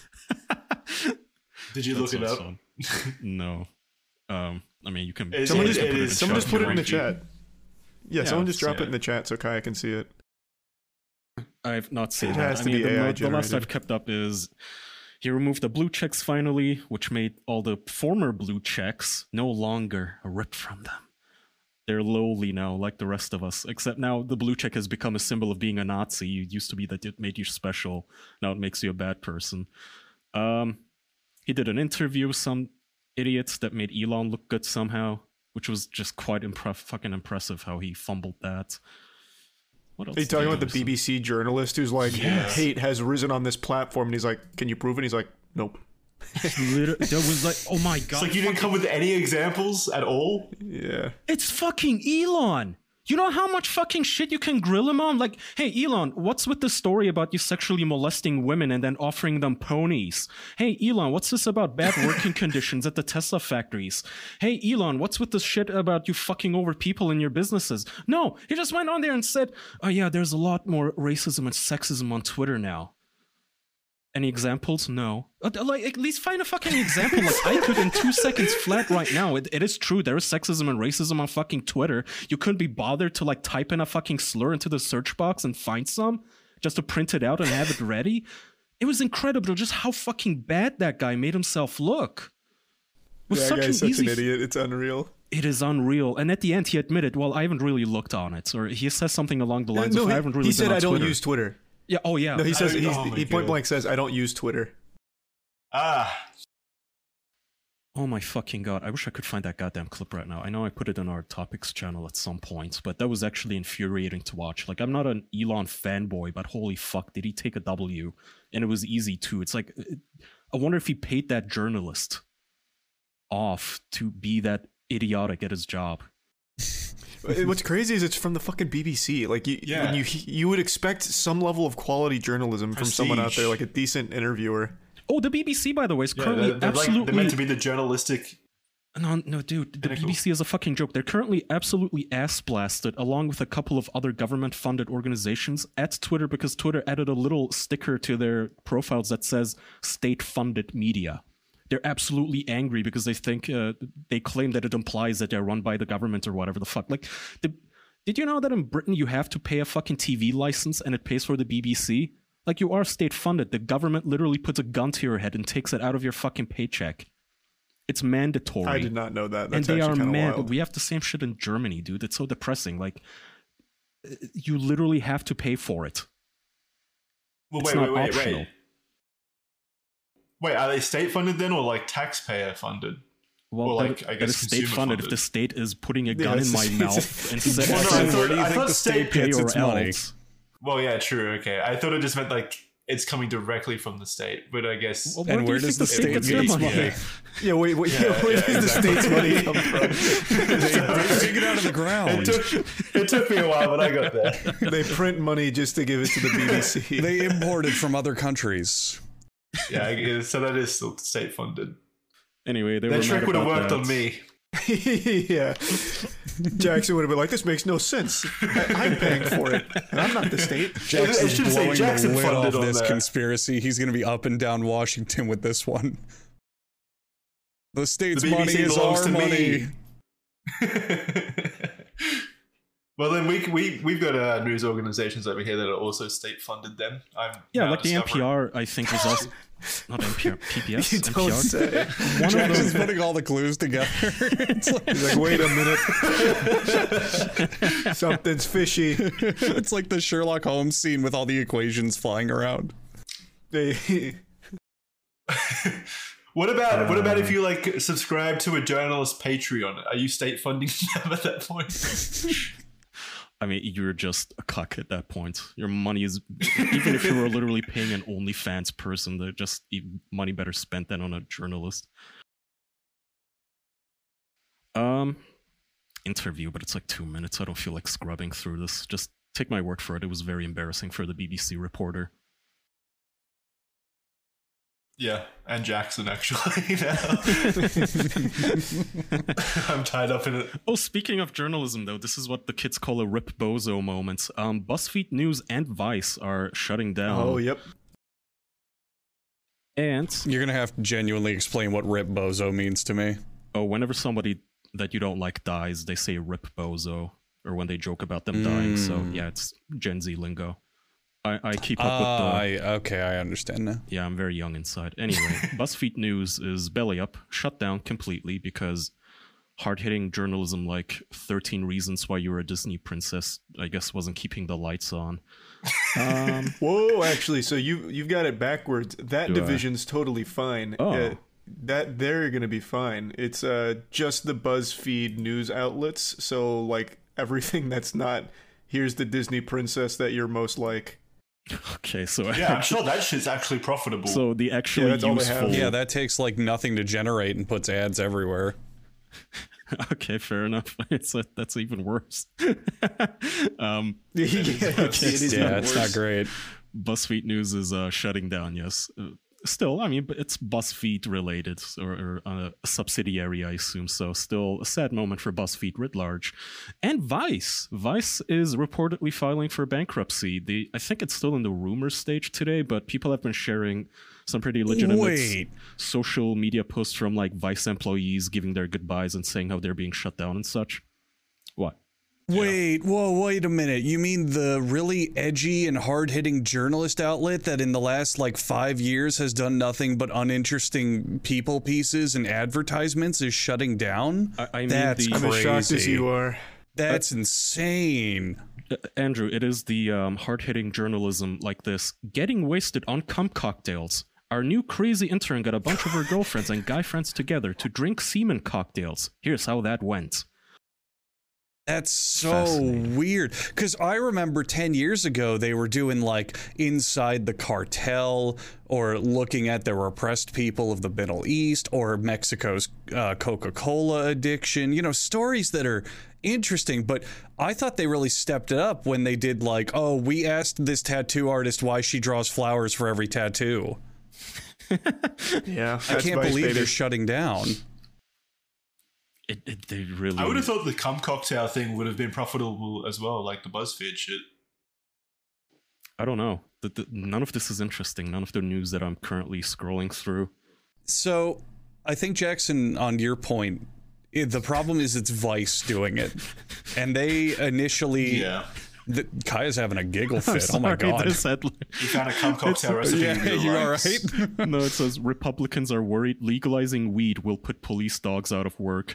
Did you look it up? awesome. No. I mean, you can. Is Someone it- just, it is someone just put it in the shocking. chat. Yeah, someone just drop yeah. it in the chat so Kaya can see it. I've not seen It that. has I to mean, be AI the last generated. I've kept up is he removed the blue checks finally, which made all the former blue checks no longer ripped from them. They're lowly now, like the rest of us. Except now the blue check has become a symbol of being a Nazi. It used to be that it made you special. Now it makes you a bad person. He did an interview with some idiots that made Elon look good somehow, which was just quite fucking impressive how he fumbled that. What else? Are you did talking he about the do? BBC journalist who's like, Yes. hate has risen on this platform, and he's like, can you prove it? And he's like, nope. There was like, oh my god. It's like you didn't come with any examples at all? Yeah. It's fucking Elon. You know how much fucking shit you can grill him on? Like, hey, Elon, what's with the story about you sexually molesting women and then offering them ponies? Hey, Elon, what's this about bad working conditions at the Tesla factories? Hey, Elon, what's with this shit about you fucking over people in your businesses? No, he just went on there and said, oh yeah, there's a lot more racism and sexism on Twitter now. Any examples? No. Like, at least find a fucking example. Like, I could in 2 seconds flat right now. It is true. There is sexism and racism on fucking Twitter. You couldn't be bothered to, like, type in a fucking slur into the search box and find some just to print it out and have it ready. It was incredible just how fucking bad that guy made himself look. With That such guy's such easy an idiot. It's unreal. It is unreal. And at the end, he admitted, well, I haven't really looked on it. Or he says something along the lines No, of, I haven't really he been said, on I don't Twitter. use Twitter. Yeah, oh yeah. No, he says, Oh my he point God. blank says, I don't use Twitter. Ah. Oh my fucking god, I wish I could find that goddamn clip right now. I know I put it in our topics channel at some point, but that was actually infuriating to watch. Like, I'm not an Elon fanboy, but holy fuck, did he take a W? And it was easy too. It's like, I wonder if he paid that journalist off to be that idiotic at his job. What's crazy is it's from the fucking BBC. Like, Yeah. when you would expect some level of quality journalism from someone out Prestige. there, like a decent interviewer. Oh, the BBC, by the way, is Yeah, currently they're absolutely... meant to be the journalistic. No, dude, the Pinnacle. BBC is a fucking joke. They're currently absolutely ass-blasted, along with a couple of other government-funded organizations, at Twitter because Twitter added a little sticker to their profiles that says state-funded media. They're absolutely angry because they think, they claim that it implies that they're run by the government or whatever the fuck. Like, did you know that in Britain you have to pay a fucking TV license and it pays for the BBC? Like, you are state-funded. The government literally puts a gun to your head and takes it out of your fucking paycheck. It's mandatory. I did not know that. And That's they are actually kind of mad. wild. We have the same shit in Germany, dude. It's so depressing. Like, you literally have to pay for it. Well, It's not optional. Wait, are they state funded then, or like taxpayer funded? Well, Or, like, that, I that guess is state-funded. If consumer-funded. the state is putting a gun in it's- my it's- mouth and Well, no, I saying, thought- where do you I think thought the state state pay gets or its money? else. Well, yeah, true. Okay, I thought it just meant like it's coming directly from the state. But I guess Well, And where do you does think the state gets their get money? money? Yeah, wait, where does the state's money come from? They dig it out of the ground. it took me a while, but I got there. They print money just to give it to the BBC. They import it from other countries. Yeah, I guess, so that is still state funded. Anyway, they were That mad trick would have about worked that. on me. Yeah. Jackson would have been like, this makes no sense. I'm paying for it. And I'm not the state. Jackson's should say blowing Jackson the lid funded off on this that. conspiracy. He's going to be up and down Washington with this one. The state's The BBC money is belongs our to money. me. Well, then we've got news organizations over here that are also state funded. Then Yeah, now like the discovering- NPR, I think was also not NPR, PBS. You don't NPR. say. One of Jackson's them. putting all the clues together. It's like, He's like, wait a minute. Something's fishy. it's like the Sherlock Holmes scene with all the equations flying around. What about if you like subscribe to a journalist Patreon? Are you state funding them at that point? I mean, you're just a cuck at that point. Your money is, even if you were literally paying an OnlyFans person, they're just money better spent than on a journalist. Interview, but it's like 2 minutes. I don't feel like scrubbing through this. Just take my word for it. It was very embarrassing for the BBC reporter. Yeah, and Jackson actually. Now. I'm tied up in it. Oh, speaking of journalism, though, this is what the kids call a Rip Bozo moment. BuzzFeed News and Vice are shutting down. Oh, yep. And You're going to have to genuinely explain what Rip Bozo means to me. whenever somebody that you don't like dies, they say Rip Bozo, or when they joke about them dying. So yeah, it's Gen Z lingo. I keep up with the... Okay, I understand now. Yeah, I'm very young inside. Anyway, BuzzFeed News is belly up, shut down completely because hard-hitting journalism like 13 Reasons Why You're a Disney Princess, I guess, wasn't keeping the lights on. Whoa, actually, so you've got it backwards. That Do I? division's totally fine. Oh. That they're gonna be fine. It's just the BuzzFeed news outlets. So like everything that's not here's the Disney princess that you're most like. Okay, so Yeah, I'm sure that shit's actually profitable. so the actually that's all they have. useful... Yeah, that takes like nothing to generate and puts ads everywhere. Okay, fair enough. That's even worse. Yeah, it's Yeah, not it's worse. not great. BuzzFeed News is shutting down, yes. Still, I mean, but it's BuzzFeed related, or a subsidiary, I assume. So still a sad moment for BuzzFeed writ large. And Vice. Vice is reportedly filing for bankruptcy. I think it's still in the rumor stage today, but people have been sharing some pretty legitimate Wait. social media posts from like Vice employees giving their goodbyes and saying how they're being shut down and such. What? Wait a minute. You mean the really edgy and hard-hitting journalist outlet that in the last like 5 years has done nothing but uninteresting people pieces and advertisements is shutting down? I mean, That's the- I'm as shocked as crazy. you are. That's insane. Andrew, it is the hard-hitting journalism like this. Getting wasted on cum cocktails. Our new crazy intern got a bunch of her girlfriends and guy friends together to drink semen cocktails. Here's how that went. That's so Fascinating. weird. Because I remember 10 years ago, they were doing like Inside the Cartel or looking at the repressed people of the Middle East or Mexico's Coca-Cola addiction, you know, stories that are interesting. But I thought they really stepped it up when they did like, oh, we asked this tattoo artist why she draws flowers for every tattoo. Yeah, I can't believe they're shutting down. They really... I would have thought the cum cocktail thing would have been profitable as well, like the BuzzFeed shit. I don't know. None of this is interesting. None of the news that I'm currently scrolling through. So I think, Jackson, on your point, the problem is it's Vice doing it. And they initially... Yeah. Kaya's having a giggle fit. I'm Oh my sorry, god. this headline. You found a cum cocktail recipe. Yeah, you you like. all right? No, it says Republicans are worried legalizing weed will put police dogs out of work.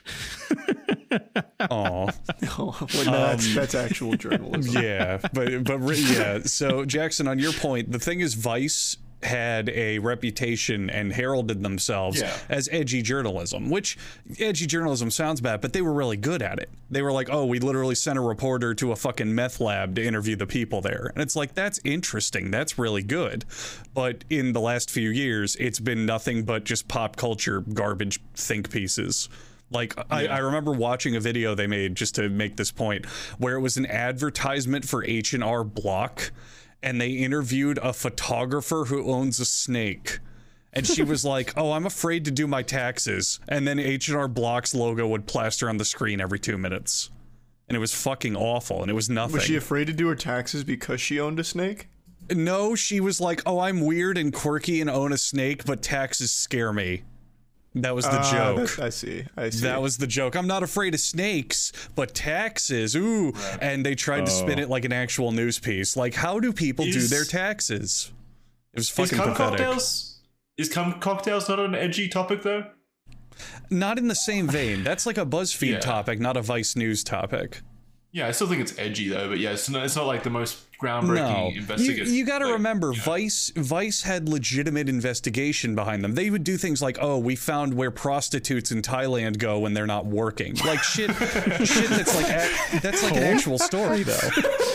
Aw. Well, that's actual journalism. Yeah, but yeah. So Jackson, on your point, the thing is, Vice had a reputation and heralded themselves as edgy journalism, which edgy journalism sounds bad, but they were really good at it. They were like, oh, we literally sent a reporter to a fucking meth lab to interview the people there. And it's like, that's interesting. That's really good. But in the last few years, it's been nothing but just pop culture garbage think pieces. Like, I remember watching a video they made, just to make this point, where it was an advertisement for H&R Block, and they interviewed a photographer who owns a snake. And she was like, oh, I'm afraid to do my taxes. And then H&R Block's logo would plaster on the screen every 2 minutes. And it was fucking awful, and it was nothing. Was she afraid to do her taxes because she owned a snake? No, she was like, oh, I'm weird and quirky and own a snake, but taxes scare me. That was the joke. I see. That was the joke. I'm not afraid of snakes, but taxes, ooh. Right. And they tried to spin it like an actual news piece. Like, how do people do their taxes? It was fucking pathetic. Is cum cocktails not an edgy topic, though? Not in the same vein. That's like a BuzzFeed topic, not a Vice News topic. Yeah, I still think it's edgy, though. But yeah, it's not like the most groundbreaking investigation. You got to remember, Vice had legitimate investigation behind them. They would do things like, oh, we found where prostitutes in Thailand go when they're not working. Like shit that's like an actual story, though.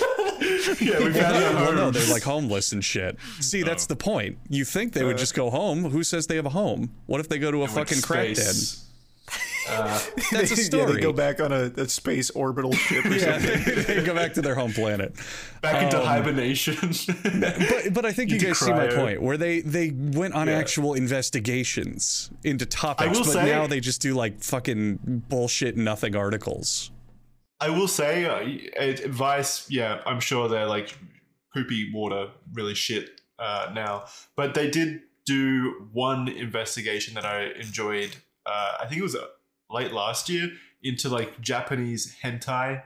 Yeah, we found their homes. No, they're like homeless and shit. See, that's the point. You think they would just go home? Who says they have a home? What if they go to a fucking crack den? That's a story. Yeah, they go back on a space orbital ship or something. They go back to their home planet. Back into hibernation. but I think you guys see my point, where they went on actual investigations into topics, but now they just do like fucking bullshit nothing articles. I will say, Vice, I'm sure they're like poopy water, really shit now. But they did do one investigation that I enjoyed. I think it was late last year, into like Japanese hentai.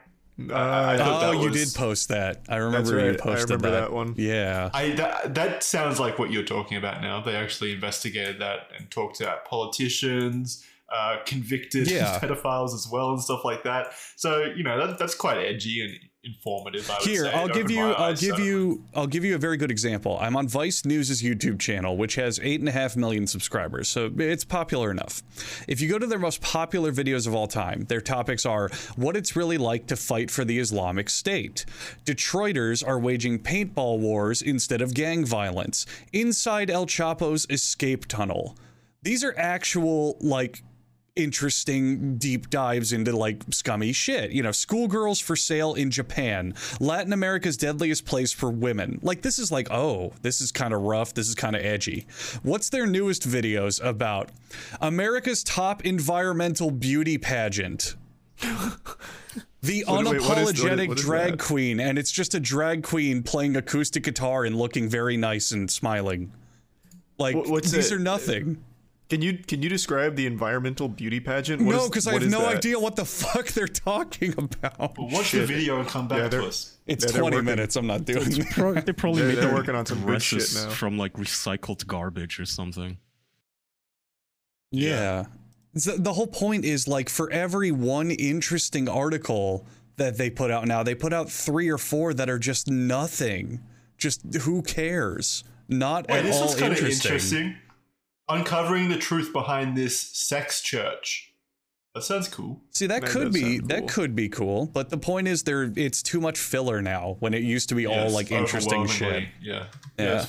You did post that. I remember you posted that one. Yeah. That sounds like what you're talking about now. They actually investigated that and talked to politicians, convicted pedophiles as well, and stuff like that. So that's quite edgy and informative. I would say. I'll give you a very good example. I'm on Vice News' YouTube channel, which has 8.5 million subscribers, so it's popular enough. If you go to their most popular videos of all time, their topics are what it's really like to fight for the Islamic State, Detroiters are waging paintball wars instead of gang violence, inside El Chapo's escape tunnel. These are actual interesting deep dives into like scummy shit. Schoolgirls for sale in Japan, Latin America's deadliest place for women. Like, this is like, oh, this is kind of rough, this is kind of edgy. What's their newest videos about? America's top environmental beauty pageant. The unapologetic drag queen, and it's just a drag queen playing acoustic guitar and looking very nice and smiling. Like, these are nothing. Can you describe the environmental beauty pageant? No, because I have no idea what the fuck they're talking about. Well, watch the video and come back to us. It's 20 minutes. I'm not doing it. They probably they're working on some good shit now from like recycled garbage or something. Yeah. The whole point is, like, for every one interesting article that they put out now, they put out 3 or 4 that are just nothing. Just who cares? Not at all interesting. Uncovering the truth behind this sex church. That sounds cool. See, that could be cool, but the point is it's too much filler now when it used to be all like interesting shit. Yeah. Yeah.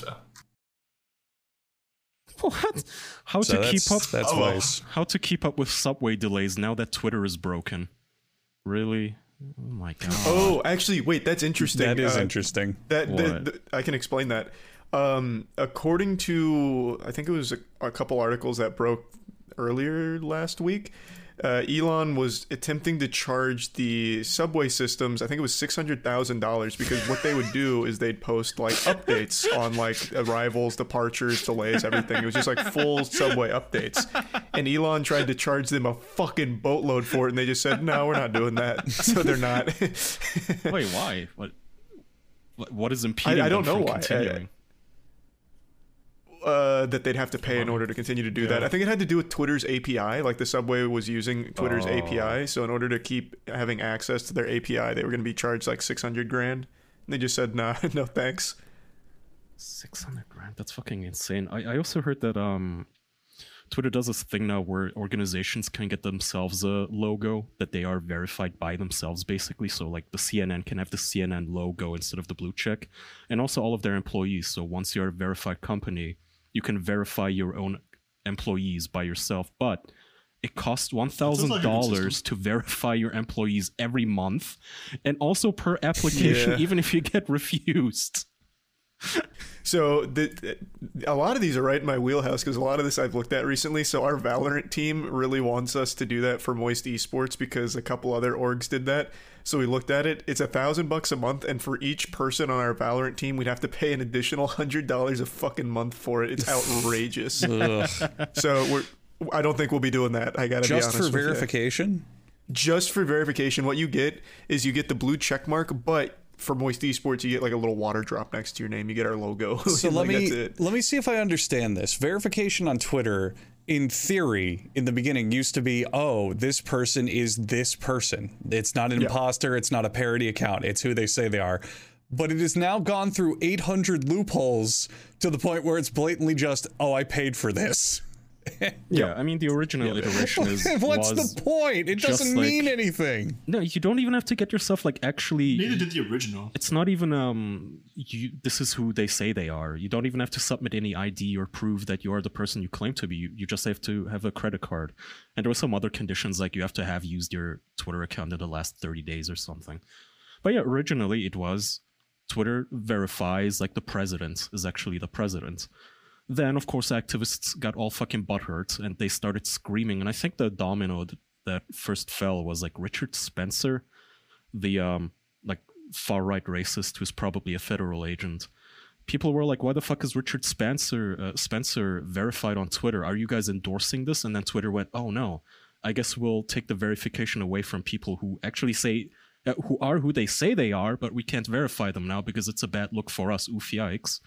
What? How to keep up with subway delays now that Twitter is broken? Really? Oh my god. Oh, actually, wait, that's interesting. That is interesting. I can explain that. According to, I think it was a couple articles that broke earlier last week, Elon was attempting to charge the subway systems, I think it was $600,000, because what they would do is they'd post like updates on like arrivals, departures, delays, everything. It was just like full subway updates. And Elon tried to charge them a fucking boatload for it, and they just said, no, we're not doing that. So they're not. Wait, why? What is impeding I don't them know from why. continuing? That they'd have to pay in order to continue to do that. I think it had to do with Twitter's API. Like, the subway was using Twitter's API, so in order to keep having access to their API, they were going to be charged like $600,000. And they just said, nah, no thanks. 600 grand. That's fucking insane. I also heard that Twitter does this thing now where organizations can get themselves a logo that they are verified by themselves, basically. So like the CNN can have the CNN logo instead of the blue check, and also all of their employees. So once you're a verified company, you can verify your own employees by yourself, but it costs $1,000 to verify your employees every month, and also per application, even if you get refused. So a lot of these are right in my wheelhouse because a lot of this I've looked at recently. So our Valorant team really wants us to do that for Moist Esports because a couple other orgs did that. So we looked at it. It's $1,000 a month, and for each person on our Valorant team, we'd have to pay an additional $100 a fucking month for it. It's outrageous. So I don't think we'll be doing that. I gotta be honest. Just for verification? Just for verification. What you get is you get the blue check mark, but for Moist Esports, you get like a little water drop next to your name. You get our logo. So like, let me see if I understand this. Verification on Twitter, in theory, in the beginning, used to be, oh, this person is this person. It's not an imposter. It's not a parody account. It's who they say they are. But it has now gone through 800 loopholes to the point where it's blatantly just, oh, I paid for this. Yeah, I mean, the original iteration What's the point? It doesn't mean anything. No, you don't even have to get yourself like actually. Neither did the original. It's not even this is who they say they are. You don't even have to submit any ID or prove that you are the person you claim to be. You just have to have a credit card, and there were some other conditions like you have to have used your Twitter account in the last 30 days or something. But yeah, originally it was Twitter verifies like the president is actually the president. Then, of course, activists got all fucking butthurt and they started screaming. And I think the domino that first fell was like Richard Spencer, the like far-right racist who's probably a federal agent. People were like, why the fuck is Richard Spencer verified on Twitter? Are you guys endorsing this? And then Twitter went, oh no, I guess we'll take the verification away from people who actually say, who are who they say they are, but we can't verify them now because it's a bad look for us. Oof, yikes.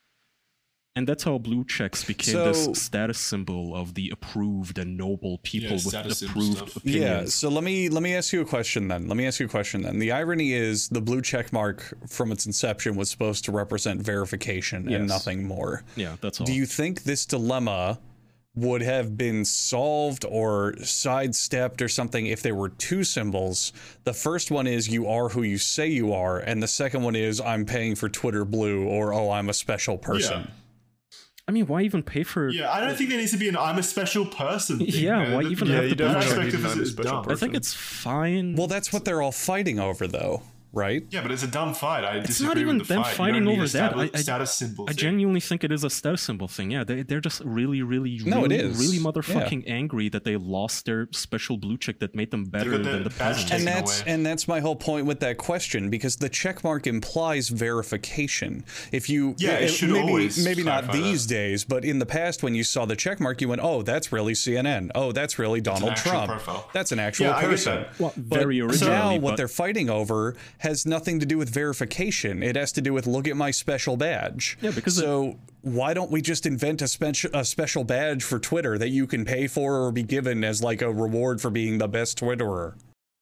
And that's how blue checks became this status symbol of the approved and noble people with approved opinions. Yeah, so let me ask you a question then. The irony is the blue check mark from its inception was supposed to represent verification and nothing more. Yeah, that's all. Do you think this dilemma would have been solved or sidestepped or something if there were two symbols? The first one is you are who you say you are, and the second one is I'm paying for Twitter Blue, or oh, I'm a special person. Yeah. I mean, why even pay for... Yeah, I don't think there needs to be an I'm a special person thing. Yeah, why even have the blue check? I think it's fine. Well, that's what they're all fighting over, though, right? Yeah, but it's a dumb fight. It's not even them fighting over that. Status symbol. I genuinely think it is a status symbol thing. Yeah, they're just really motherfucking angry that they lost their special blue check that made them better than the president. And that's my whole point with that question, because the check mark implies verification. If you it should maybe not these days, but in the past when you saw the check mark, you went, oh, that's really CNN. Oh, that's really Donald Trump. That's an actual person. Well, very originally. Now what they're fighting over has nothing to do with verification. It has to do with look at my special badge. Yeah, because why don't we just invent a special badge for Twitter that you can pay for or be given as like a reward for being the best Twitterer?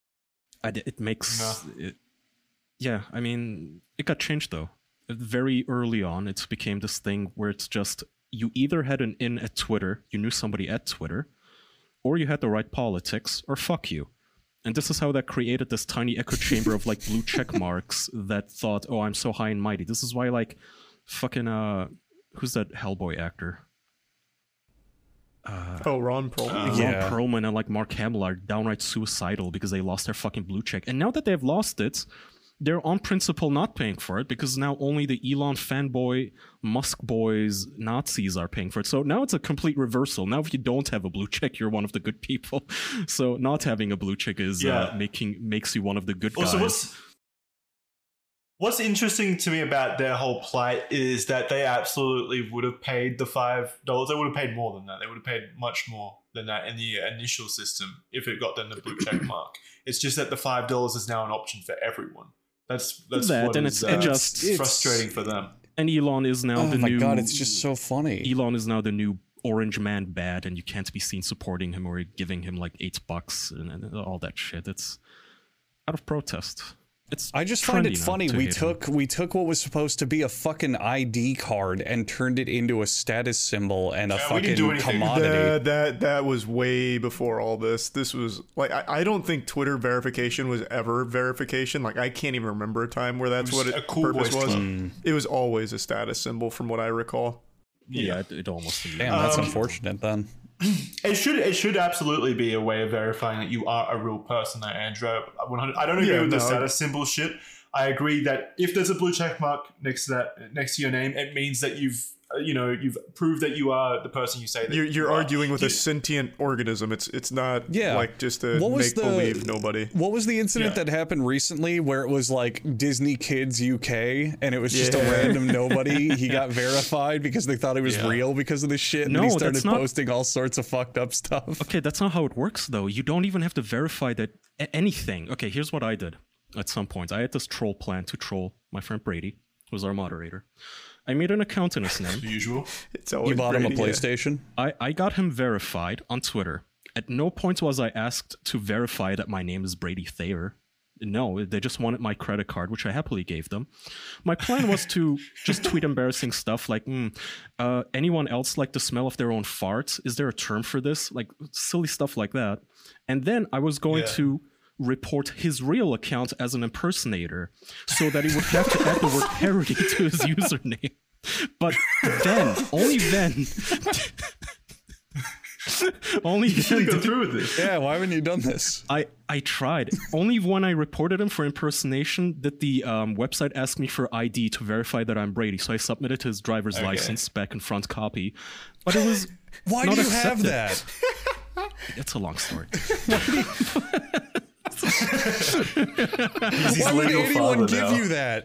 It makes it. Yeah, I mean, it got changed though. Very early on, it became this thing where it's just you either had an in at Twitter, you knew somebody at Twitter, or you had the right politics, or fuck you. And this is how that created this tiny echo chamber of like blue check marks that thought, oh, I'm so high and mighty. This is why like fucking who's that Hellboy actor? Ron Perlman. Ron Perlman and like Mark Hamill are downright suicidal because they lost their fucking blue check. And now that they've lost it, they're on principle not paying for it because now only the Elon fanboy, Musk boys, Nazis are paying for it. So now it's a complete reversal. Now if you don't have a blue check, you're one of the good people. So not having a blue check is makes you one of the good guys. Also, what's interesting to me about their whole plight is that they absolutely would have paid the $5. They would have paid more than that. They would have paid much more than that in the initial system if it got them the blue check mark. It's just that the $5 is now an option for everyone. That's that, what and is it's frustrating for them. And Elon is now the new... Oh my god, it's just so funny. Elon is now the new orange man bad, and you can't be seen supporting him or giving him like $8 and all that shit. It's out of protest. It's I just find it trendy now funny. to hate him. We took what was supposed to be a fucking ID card and turned it into a status symbol and a we didn't do fucking anything. commodity. That was way before all this. This was like I don't think Twitter verification was ever verification. Like I can't even remember a time where that's what a cool purpose voice was. club. It was always a status symbol, from what I recall. Yeah, it almost. Damn, that's unfortunate then. It should absolutely be a way of verifying that you are a real person, though, Andrew. I don't agree Yeah, with the no. status symbol shit. I agree that if there's a blue check mark next to your name, it means that you've proved that you are the person you say that You're are. arguing with a sentient organism. It's not Yeah. like just a What was make believe nobody. What was the incident Yeah. that happened recently where it was like Disney Kids UK and it was just a Yeah. random nobody? He got verified because they thought he was Yeah. real because of this shit, and No, he that's started not- posting all sorts of fucked up stuff. Okay, that's not how it works, though. You don't even have to verify that anything. Okay, here's what I did. At some point, I had this troll plan to troll my friend Brady, who was our moderator. I made an account in his name. The usual. It's always You bought him a Brady, yeah. PlayStation? I got him verified on Twitter. At no point was I asked to verify that my name is Brady Thayer. No, they just wanted my credit card, which I happily gave them. My plan was to just tweet embarrassing stuff like, anyone else like the smell of their own farts? Is there a term for this? Like silly stuff like that. And then I was going to report his real account as an impersonator so that he would have to add the word parody to his username. But then, only then, Go through with this. Yeah, why haven't you done this? I tried. Only when I reported him for impersonation did the website ask me for ID to verify that I'm Brady. So I submitted his driver's license back and front copy. But it was Why not do you have accepted. that? It's a long story. He's Why would legal anyone father give now. you that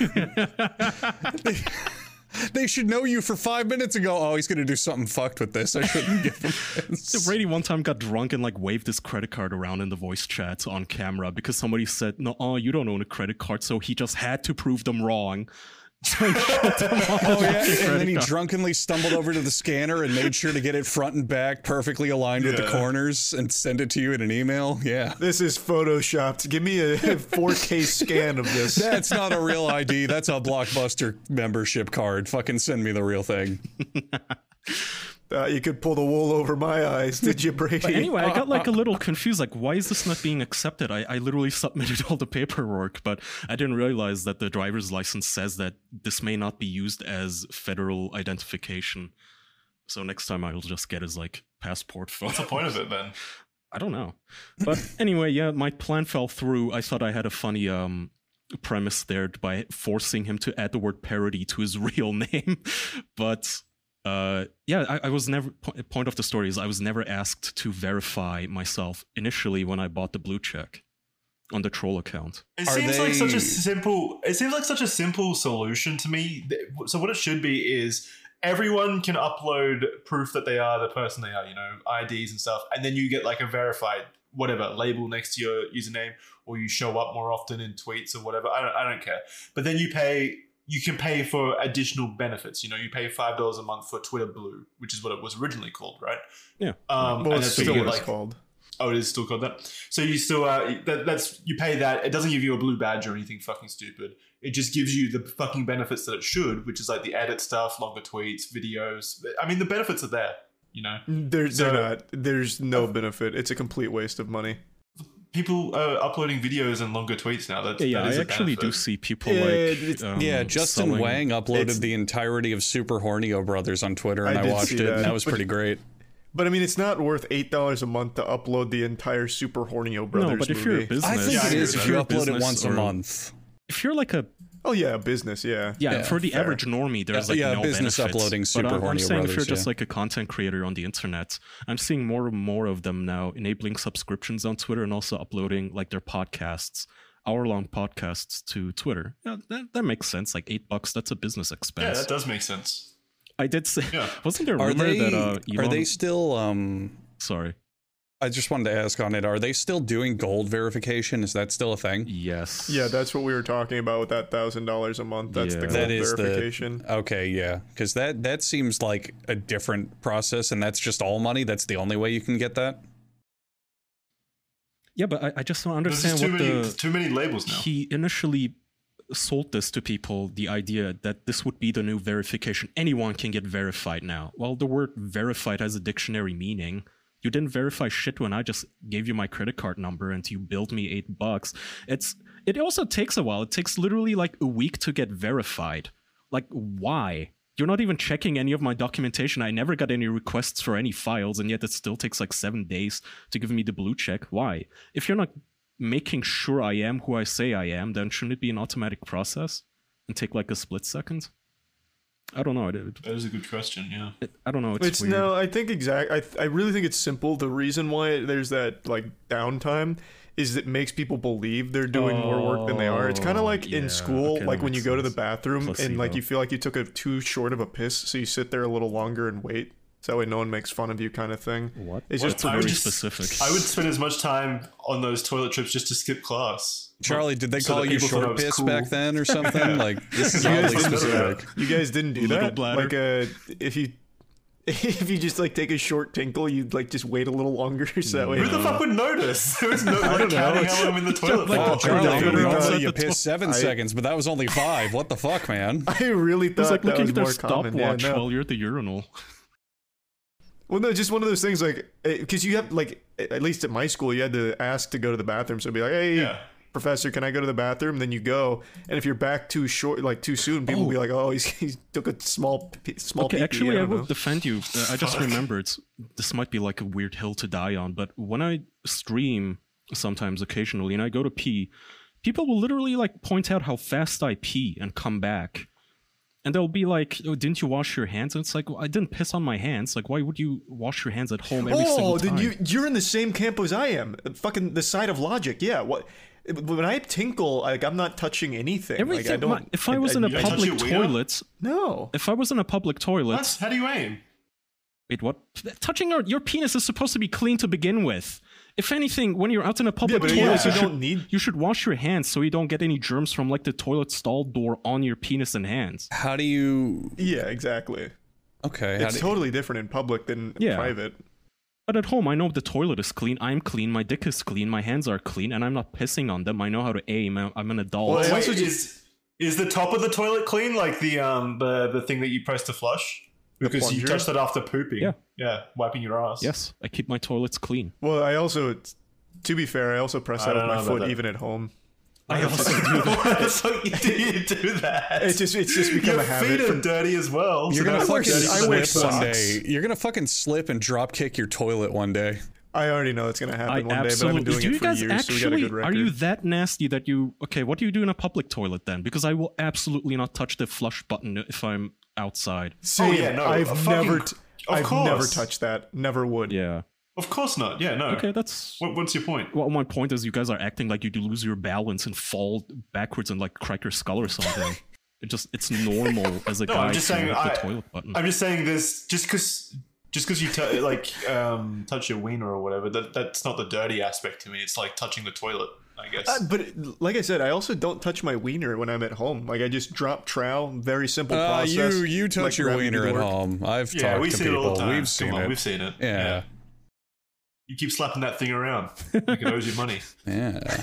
ever? They should know you for 5 minutes ago. Oh, he's gonna do something fucked with this. I shouldn't give him this. Brady one time got drunk and like waved his credit card around in the voice chat on camera because somebody said, "No, you don't own a credit card," so he just had to prove them wrong. So he showed them all Oh yeah, his and credit then he card. drunkenly stumbled over to the scanner and made sure to get it front and back perfectly aligned with the Yeah. corners and send it to you in an email. Yeah. This is photoshopped. Give me a 4K scan of this. That's not a real ID. That's a Blockbuster membership card. Fucking send me the real thing. You could pull the wool over my eyes, did you, Brady? But anyway, I got like a little confused. Like, why is this not being accepted? I literally submitted all the paperwork, but I didn't realize that the driver's license says that this may not be used as federal identification. So next time I'll just get his like passport photo. What's the point of it then? I don't know. But anyway, yeah, my plan fell through. I thought I had a funny premise there by forcing him to add the word parody to his real name. But I was never, point of the story is I was never asked to verify myself initially when I bought the blue check on the troll account. It Are seems like such they- a simple. It seems like such a simple solution to me. So what it should be is everyone can upload proof that they are the person they are. You know, IDs and stuff, and then you get like a verified whatever label next to your username, or you show up more often in tweets or whatever. I don't care. But then you pay. You can pay for additional benefits. You know, you pay $5 a month for Twitter Blue, which is what it was originally called, right? Yeah. well, and it's that's what still you what get, it's like, called. Oh, it is still called that. So you still that's you pay that. It doesn't give you a blue badge or anything fucking stupid. It just gives you the fucking benefits that it should, which is like the edit stuff, longer tweets, videos. I mean, the benefits are there. You know, They're So- not. There's no benefit. It's a complete waste of money. people are uploading videos and longer tweets now. That Yeah, that is I a actually do benefit. see people Yeah, like it's- Yeah, Justin selling- Wang uploaded it's- the entirety of Super Hornio Brothers on Twitter, and I I, did watched see it, that. and that was But- pretty great. But I mean, it's not worth $8 a month to upload the entire Super Hornio Brothers No, but if movie. you're a business, I think Yeah, I it agree is with if that. you a upload it business once a or- month. If you're like a Oh yeah, a business. Yeah. Yeah, for the fair. average normie, there's like yeah, no business benefits. uploading But Super I'm Horny saying if you're Brothers, just yeah. like a content creator on the internet, I'm seeing more and more of them now enabling subscriptions on Twitter and also uploading like their podcasts, hour-long podcasts to Twitter. Yeah, that makes sense. Like $8, that's a business Yeah, expense. that does make sense. I did say, Yeah. wasn't there a Are rumor they? that Are Elon, they still? Sorry. I just wanted to ask on it. Are they still doing gold verification? Is that still a thing? Yes. Yeah, that's what we were talking about with that $1,000 a month. That's the Yeah. gold That is verification. the okay, yeah, because that seems like a different process, and that's just all money. That's the only way you can get that. Yeah, but I just don't There's understand just what there's too many labels now. he initially sold this to people, the idea that this would be the new verification. Anyone can get verified now. Well, the word verified has a dictionary meaning. You didn't verify shit when I just gave you my credit card number and you billed me $8. It also takes a while. It takes literally like a week to get verified. Like, why? You're not even checking any of my documentation. I never got any requests for any files, and yet it still takes like 7 days to give me the blue check. Why? If you're not making sure I am who I say I am, then shouldn't it be an automatic process and take like a split second? I don't know. That is a good question. Yeah. I don't know. It's weird. No, I think I really think it's simple. The reason why there's that like downtime is it makes people believe they're doing more work than they are. It's kind of like in school, okay, like that when you makes go to the sense. bathroom and like Placebo. you feel like you took a too short of a piss, so you sit there a little longer and wait. So that way no one makes fun of you, kind of thing. What? It's Well, just it's I would very just- specific. I would spend as much time on those toilet trips just to skip class. Charlie, did they So call that you people thought I short was piss cool. back then or something? Like, this is You guys oddly didn't- specific. You guys didn't do Little that. bladder. Like if you just like take a short tinkle, you'd like just wait a little longer so that way. Who the fuck would notice? Who's no don't like know. counting how I'm in the toilet Like, for? Oh, Charlie, I really normally thought- you pissed 7 seconds, but that was only 5. What the fuck, man? I really It was thought like that looking was at their more common. Yeah, stopwatch no. while you're at the urinal. Well, no, just one of those things like because you have like at least at my school you had to ask to go to the bathroom, so it'd be like, hey, Yeah. professor, can I go to the bathroom? Then you go, and if you're back too short, like too soon, people will be like, oh, he took a small Okay, pee-pee. actually, I don't will know. defend you. I just remembered this might be like a weird hill to die on, but when I stream sometimes occasionally and I go to pee, people will literally like point out how fast I pee and come back. And they'll be like, oh, didn't you wash your hands? And it's like, well, I didn't piss on my hands. Like, why would you wash your hands at home every single Oh, time? then you're in the same camp as I am. Fucking the side of logic. Yeah. What? When I tinkle, like I'm not touching anything. Everything. Like, I don't. If I was in a you don't touch public your wiener? toilet, No. if I was in a public toilet, What? How do you aim? wait, what? Touching your penis is supposed to be clean to begin with. If anything, when you're out in a public but toilet, yeah, you, you should, don't need- you should wash your hands so you don't get any germs from like the toilet stall door on your penis and hands. How do you... Yeah, exactly. Okay, how It's do totally different in public than Yeah. private. But at home, I know the toilet is clean, I'm clean, my dick is clean, my hands are clean, and I'm not pissing on them. I know how to aim. I'm an adult. Well, I Wait, also is the top of the toilet clean, like the thing that you press to flush? Because you plunger? touched that after pooping. Yeah. Yeah, wiping your ass. Yes, I keep my toilets clean. Well, I also, to be fair, I also press I that with don't my know foot about that. even at home. I also do that. Why the fuck do you do that? It's just become Your a habit. feet are dirty as well. You're so gonna now wear it's fucking dirty I wear slip one socks. day. You're gonna fucking slip and drop kick your toilet one day. I already know it's gonna I happen one day, but I've absolutely. been doing Do it you for guys years, so we got a actually? good record. Are you that nasty that you? Okay, what do you do in a public toilet then? Because I will absolutely not touch the flush button if I'm outside. Same. yeah, no, a I've fucking- never, of I've never course. touched that. Never would. Yeah. Of course not. Yeah, no. Okay, that's. What's your point? Well, my point is, you guys are acting like you do lose your balance and fall backwards and like crack your skull or something. It's normal as a No, guy I'm just to saying. hit the toilet button. I'm just saying this. Just because you touch your wiener or whatever, that's not the dirty aspect to me. It's like touching the toilet, I guess. But like I said, I also don't touch my wiener when I'm at home. Like I just drop trowel. Very simple process. You touch like your gravity wiener to at work. home. I've Yeah, talked we to see it all people. the time. We've seen Come on, it. we've seen it. Yeah. You keep slapping that thing around. You can owes you money. Yeah.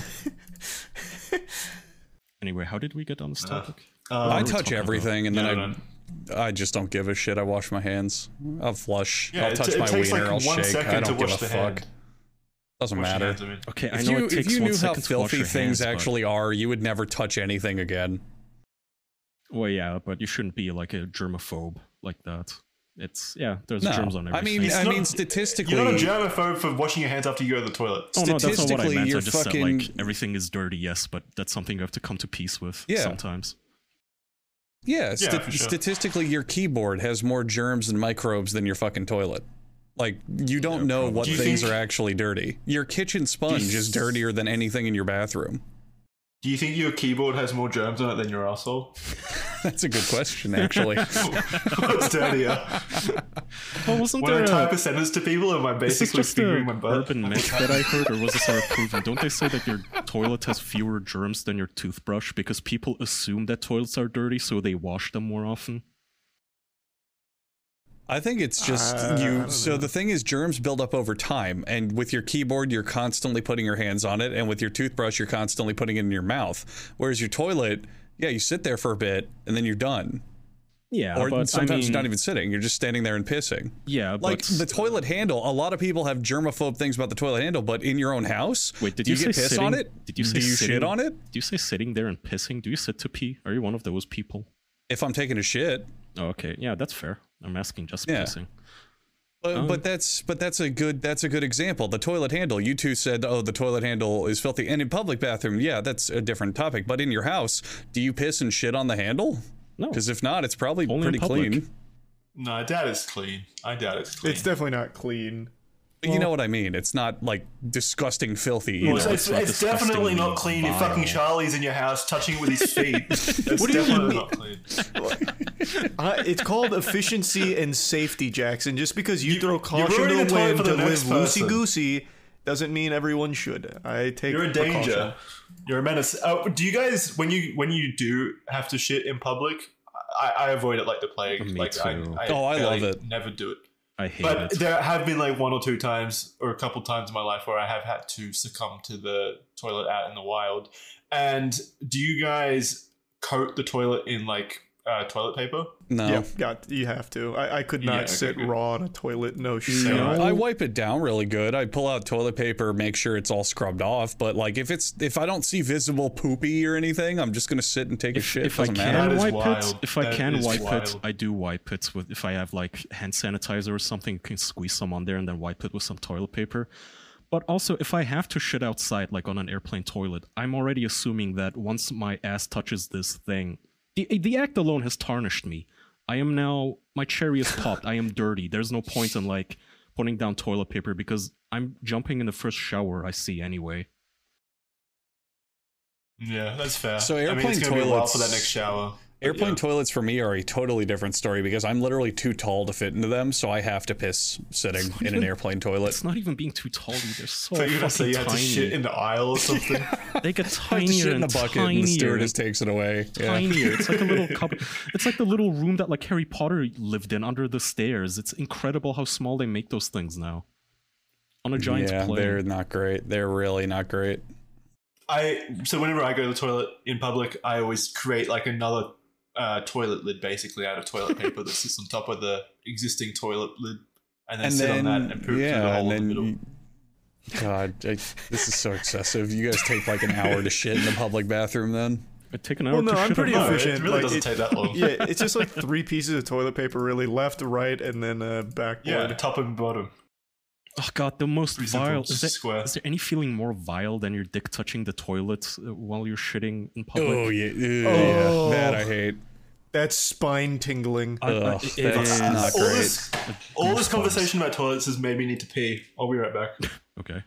Anyway, how did we get on this topic? I we touch talking everything, and Yeah, then I just don't give a shit. I wash my hands. I'll flush. Yeah, I'll touch it my takes wiener. like I'll 1 shake. second I to don't give a wash the fuck. hand. Doesn't Wash your matter. hands, I mean. Okay, I If know you it takes if you 1 knew how second to wash filthy your things hands, but- actually are, you would never touch anything again. Well, yeah, but you shouldn't be like a germaphobe like that. There's No, germs on everything. It's I not- mean, statistically, You're not a germaphobe for washing your hands after you go to the toilet. Oh no, that's not what I statistically, meant. I you're just fucking- said like everything is dirty, yes, but that's something you have to come to peace with Yeah. sometimes. yeah, for sure. statistically, your keyboard has more germs and microbes than your fucking toilet. Like, you don't know what Do you things think- are actually dirty. Your kitchen sponge is dirtier than anything in your bathroom. Do you think your keyboard has more germs on it than your asshole? That's a good question, actually. What's dirtier? Well, wasn't When there I type a, a sentence to people, am I is this basically just a fingering my butt? urban myth that I heard, or was this ever proven? Don't they say that your toilet has fewer germs than your toothbrush because people assume that toilets are dirty, so they wash them more often? I think it's just you. So the thing is, germs build up over time, and with your keyboard, you're constantly putting your hands on it, and with your toothbrush, you're constantly putting it in your mouth. Whereas your toilet, yeah, you sit there for a bit, and then you're done. Yeah, Or but sometimes I mean, you're not even sitting; you're just standing there and pissing. Yeah, Like but the toilet handle. A lot of people have germaphobe things about the toilet handle, but in your own house, wait, did do you you get say piss sitting, on it? Did you say do you sitting, shit on it? Do you say sitting there and pissing? Do you sit to pee? Are you one of those people? If I'm taking a shit. Oh, okay, yeah, that's fair. I'm asking just Yeah. pissing. But that's a good example. The toilet handle. You two said, "Oh, the toilet handle is filthy." And in public bathroom, yeah, that's a different topic. But in your house, do you piss and shit on the handle? No, Because if not, it's probably Only in pretty public. clean. No, I doubt it's clean. I doubt it's clean. It's definitely not clean. But you know what I mean. It's not like disgusting, filthy. Well, Either. it's not definitely disgustingly not clean if vile. fucking Charlie's in your house touching it with his feet. That's What do you definitely mean? not clean. It's called efficiency and safety, Jackson. Just because you throw caution to ruining the the toilet wind for to the next live person. loosey-goosey doesn't mean everyone should. I take You're a precaution. danger. You're a menace. Do you guys, when you do have to shit in public, I avoid it like the plague. Me like too. I barely love it. Never do it. I hate But it. there have been like one or two times, or a couple times in my life, where I have had to succumb to the toilet out in the wild. And do you guys coat the toilet in like toilet paper? No. Yeah, you have to. I could not Yeah, okay, sit good. raw on a toilet. No shit. No, I wipe it down really good. I pull out toilet paper, make sure it's all scrubbed off. But like, if I don't see visible poopy or anything, I'm just gonna sit and take a shit. If I Doesn't can matter. That is wipe it, wild. if I That can is wipe it, wild. I do wipe it with. If I have like hand sanitizer or something, you can squeeze some on there and then wipe it with some toilet paper. But also, if I have to shit outside, like on an airplane toilet, I'm already assuming that once my ass touches this thing, the act alone has tarnished me. I am now, my cherry is popped. I am dirty. There's no point in like putting down toilet paper because I'm jumping in the first shower I see anyway. Yeah, that's fair. So I mean, airplane it's gonna be a while toilets- for that next shower. But Airplane yeah. toilets for me are a totally different story because I'm literally too tall to fit into them, so I have to piss sitting in an airplane toilet. It's not even being too tall. They're so So you're gonna say fucking you had to shit tiny. in the aisle or something? They get I have to tinier shit in and a bucket tinier and the and stewardess takes it away. Yeah. tinier. It's like a little cupboard. It's like the little room that like Harry Potter lived in under the stairs. It's incredible how small they make those things now. On a giant Yeah, plane. they're not great. They're really not great. So whenever I go to the toilet in public, I always create like another toilet lid basically out of toilet paper that sits on top of the existing toilet lid, and then sit on that and poop through the hole in the middle. God, this is so excessive. You guys take like an hour to shit in the public bathroom then? I take an hour Well, no, to I'm shit pretty on No, my- efficient. it really Like, doesn't take that long. Yeah, it's just like 3 pieces of toilet paper, really, left, right, and then backboard. Yeah, top and bottom. Oh god, the most Pretty simple, vile. just Is square. there any feeling more vile than your dick touching the toilet while you're shitting in public? Oh yeah, Oh. yeah, that I hate. That's spine tingling. Ugh, it that's is- not All great. this Goosebumps. conversation about toilets has made me need to pee. I'll be right back. Okay.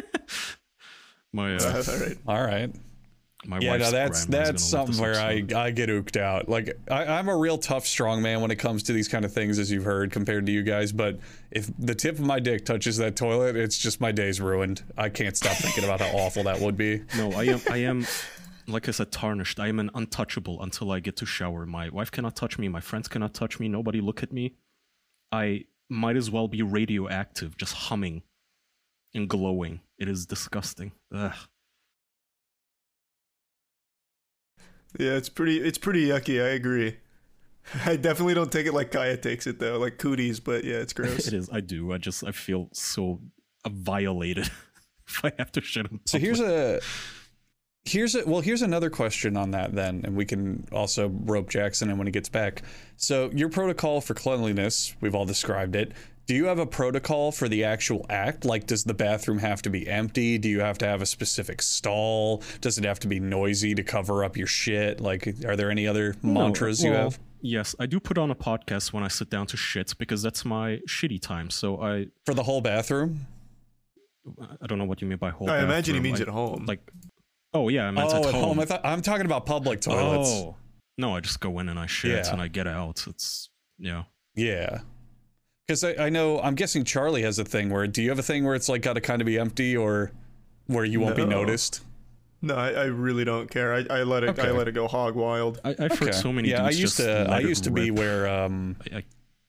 my All right. All right. my Yeah, wife's no, grandma's that's gonna love something this where episode. I get ooked out. Like I'm a real tough, strong man when it comes to these kind of things, as you've heard, compared to you guys. But if the tip of my dick touches that toilet, it's just my day's ruined. I can't stop thinking about how awful that would be. No, I am, like I said, tarnished. I am an untouchable until I get to shower. My wife cannot touch me. My friends cannot touch me. Nobody look at me. I might as well be radioactive, just humming and glowing. It is disgusting. Ugh. Yeah, it's pretty yucky. I agree. I definitely don't take it like Kaya takes it though, like cooties. But yeah, it's gross. It is. I do. I feel so violated if I have to shit in So public. here's another question on that then, and we can also rope Jackson in when he gets back. So your protocol for cleanliness, we've all described it. Do you have a protocol for the actual act? Like, does the bathroom have to be empty? Do you have to have a specific stall? Does it have to be noisy to cover up your shit? Like, are there any other mantras you well, have? Yes, I do put on a podcast when I sit down to shit because that's my shitty time. So I For the whole bathroom? don't know what you mean by whole. I imagine he bathroom. means at home. Like, oh yeah, I meant Oh, at home. I'm talking about public toilets. Oh no, I just go in and I shit Yeah. and I get out. It's yeah. Yeah. Because I know, I'm guessing Charlie has a thing where, do you have a thing where it's like got to kind of be empty or where you won't be No. noticed? No, I really don't care. I let it. Okay. I let it go hog wild. I've heard so many. Yeah, dudes just let I it used to be rip. where I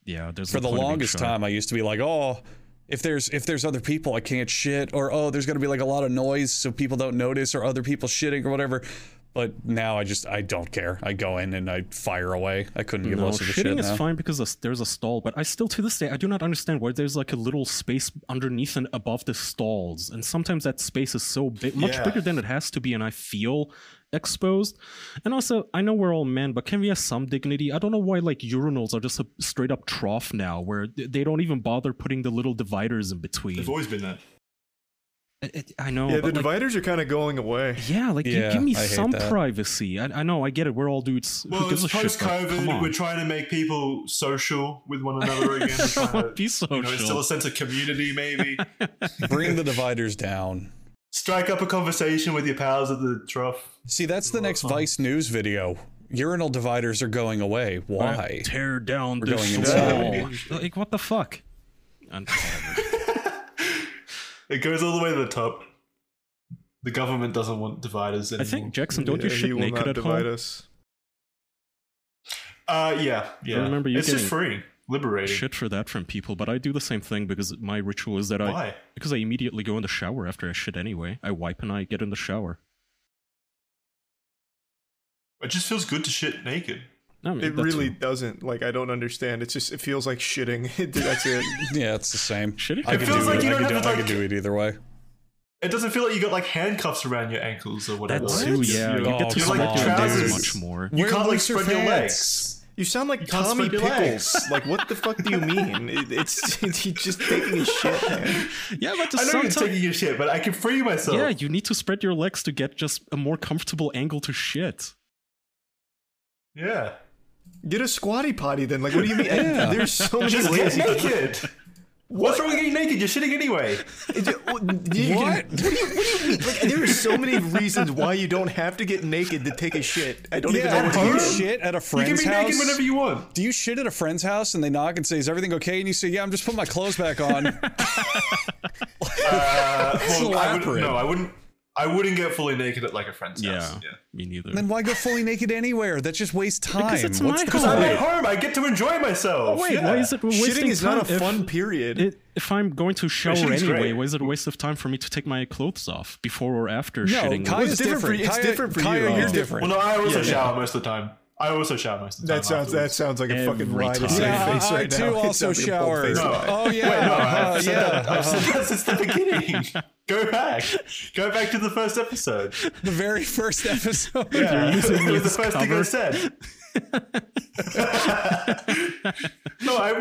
Yeah, there's For no the point in being longest shy. time, I used to be like, oh, if there's other people, I can't shit, or oh, there's gonna be like a lot of noise so people don't notice, or other people shitting or whatever. But now I don't care. I go in and I fire away. I couldn't give No, less of a shit shitting is now. fine because there's a stall, but I still, to this day, I do not understand why there's like a little space underneath and above the stalls, and sometimes that space is so big, much Yeah. bigger than it has to be, and I feel exposed. And also, I know we're all men, but can we have some dignity? I don't know why like urinals are just a straight up trough now, where they don't even bother putting the little dividers in between. They've always been that. I know, Yeah, the but like, dividers are kind of going away. yeah, like Yeah, give me I hate some that. privacy. I know, I get it. We're all dudes. Well, Who gives it's a shit? But come post-COVID. on. We're trying to make people social with one another again. We're trying to, Be social. instill a sense of community, maybe. Bring the dividers down. Strike up a conversation with your pals at the trough. See, that's the next Vice News video. Urinal dividers are going away. Why? Tear down We're the going wall. inside. Like, what the fuck? And, It goes all the way to the top. The government doesn't want dividers I anymore. think, Jackson, don't you Yeah, shit he will naked not at divide home? us. Yeah. I remember you it's just getting free, liberating. Shit for that from people, but I do the same thing because my ritual is that Why? because I immediately go in the shower after I shit anyway. I wipe and I get in the shower. It just feels good to shit naked. I mean, It that's- really doesn't. Like, I don't understand. It's just, it feels like shitting. That's it. Yeah, it's the same. Shitting I can could feels do like it. you I don't could have do, to, I could like- do it either way. It doesn't feel like you got like handcuffs around your ankles or whatever. That What? too, yeah. You Oh, get to You're spread like your legs trousers. much more. You Wear can't like looser spread your pants. legs. You sound like You can't Tommy spread your Pickles. legs. Like, what the fuck do you mean? It's he's just taking a shit, man. Yeah, but I know you're sometimes, taking your shit, but I can free myself. yeah, you need to spread your legs to get just a more comfortable angle to shit. Yeah. Get a squatty potty then. Like, what do you mean? Yeah. There's so many Just ways. get naked. What's wrong with getting naked? You're shitting anyway. What do you mean? Like, there are so many reasons why you don't have to get naked to take a shit. I don't even know Yeah, what do to you do. shit at a You can friend's be house? naked whenever you want. Do you shit at a friend's house and they knock and say, "Is everything okay?" And you say, "Yeah, I'm just putting my clothes back on." Well, elaborate. I wouldn't get fully naked at like a friend's Yeah, house. Yeah. me neither. Then why go fully naked anywhere? That just wastes time. Because it's What's my the Because I'm home. at home. I get to enjoy myself. Wait, Yeah. why is it wasting Shitting is not a time fun period. if I'm going to shower shitting's anyway, great. why is it a waste of time for me to take my clothes off before or after No, shitting? Kaya's It's different for different. you. It's different for you. Kaya, Oh. you're different. Well, no, I also Yeah. shower most of the time. I also shower most of the time. That sounds like a fucking Every lie to time. save yeah, face I right too now. It also sounds like a bold shower. face No. lie. Oh yeah, Wait, no, I've said yeah. that. I've said that since the beginning. Go back. Go back to the first episode. The very first episode. Yeah, using it me was the as first thing I cover. said. No, I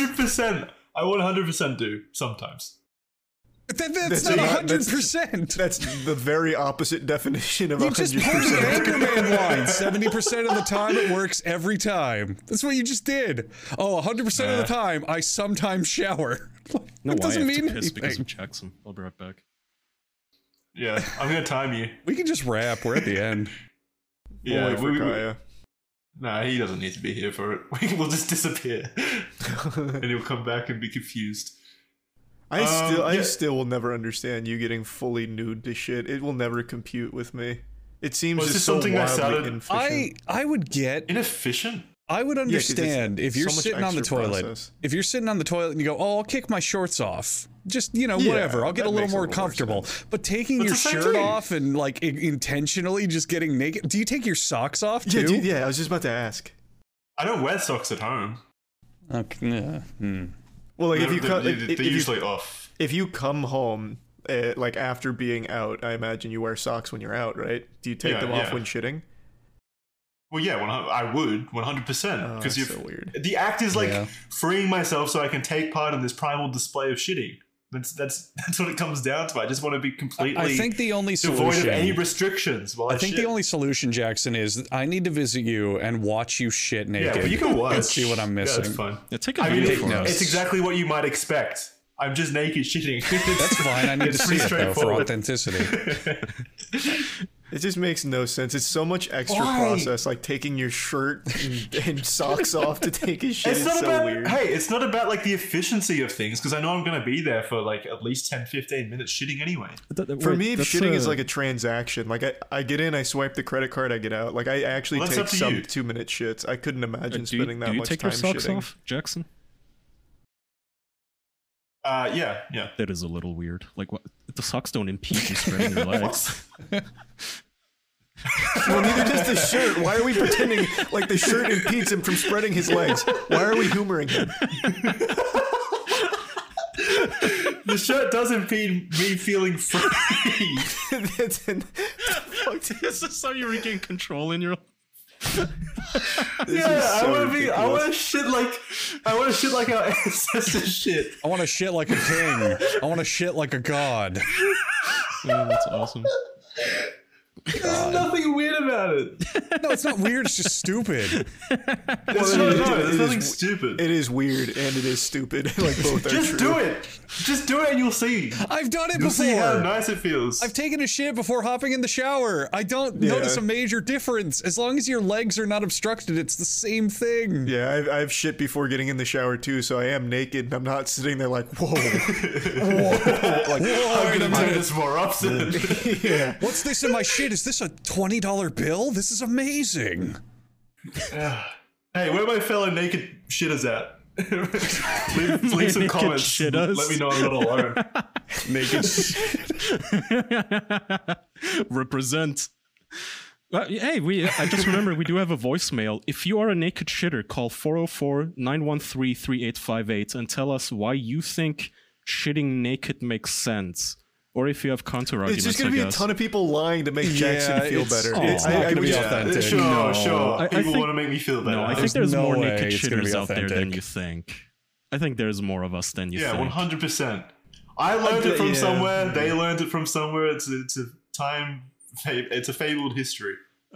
100% do sometimes. That's So not you got- that's- 100%. That's the very opposite definition of You just pulled the 100%. Anchorman line. 70% of the time it works every time. That's what you just did. Oh, 100% of the time I sometimes shower. No, That doesn't I have mean to piss because anything. of Jackson. I'll be right back. Yeah, I'm gonna time you. We can just wrap. We're at the end. Yeah, Wait for Kaya. Nah, he doesn't need to be here for it. We'll just disappear, and he'll come back and be confused. I yeah. still will never understand you getting fully nude to shit. It will never compute with me. It seems Well, is just this so something I wildly started- inefficient. I would get. Inefficient. I would 'cause it's understand if you're so much sitting on the extra toilet. process. If you're sitting on the toilet and you go, "Oh, I'll kick my shorts off." Just, Yeah, whatever. I'll get that a little makes a more little more comfortable. sense. But taking That's your the same shirt thing. off and like intentionally just getting naked. Do you take your socks off too? Yeah, dude, yeah, I was just about to ask. I don't wear socks at home. Okay. Yeah. Well, like if you come, they're if you usually off. if you come home, like after being out, I imagine you wear socks when you're out, right? Do you take Yeah, them off yeah. when shitting? Well, yeah, I would 100% Oh, because that's so weird. the act is like Yeah. freeing myself so I can take part in this primal display of shitting. That's what it comes down to. I just want to be completely I think the only devoid solution. of any restrictions while I, I think shit. the only solution, Jackson, is I need to visit you and watch you shit naked. yeah, but you can watch and see what I'm Yeah, missing. that's fun. Yeah, take a I mean, video take for notes. us. it's exactly what you might expect. I'm just naked shitting. That's fine. I need to It's see pretty it though for straightforward. authenticity. It just makes no sense. It's so much extra Why? process, like taking your shirt and socks off to take a shit. It's It's not so about weird. hey, it's not about like the efficiency of things because I know I'm going to be there for like at least 10-15 minutes shitting anyway. For me, shitting is like a transaction. Like I get in, I swipe the credit card, I get out. Like I actually Well, that's take up to some you. 2-minute shits. I couldn't imagine do you, spending that do you much take time your socks shitting. off, Jackson? Yeah. That is a little weird. Like, what? The socks don't impede you spreading your legs. Well, neither does the shirt. Why are we pretending like the shirt impedes him from spreading his legs? Why are we humoring him? The shirt does impede me feeling free. This is how you regain control in your. I want to shit like our ancestors shit. I want to shit like a king. I want to shit like a god. Oh, that's awesome. There's nothing weird about it. No, it's not weird. It's just stupid. There's nothing stupid. It is weird and it is stupid. Like both are Just true. do it. Just do it and you'll see. I've done it You'll before. see how nice it feels. I've taken a shit before hopping in the shower. I don't notice a major difference. As long as your legs are not obstructed, it's the same thing. Yeah, I've shit before getting in the shower too, so I am naked and I'm not sitting there like, whoa. I'm gonna do this more often. Yeah. What's this in my shit? Is this a $20 bill? This is amazing. Hey, where are my fellow naked shitters at? leave some Naked comments. shitters. Let me know I'm not alone. Naked shit. Represent. Hey, I just remember we do have a voicemail. If you are a naked shitter, call 404-913-3858 and tell us why you think shitting naked makes sense. Or if you have counter arguments, It's just going to be a ton of people lying to make Jackson feel better. It's not going to be authentic. Sure. People think- want to make me feel better. No, I think there's no more way naked it's gonna be shitters out there than authentic. you think. I think there's more of us than you Yeah, think. 100%. I learned it from Yeah. somewhere. They learned it from somewhere. It's a time. It's a fabled history.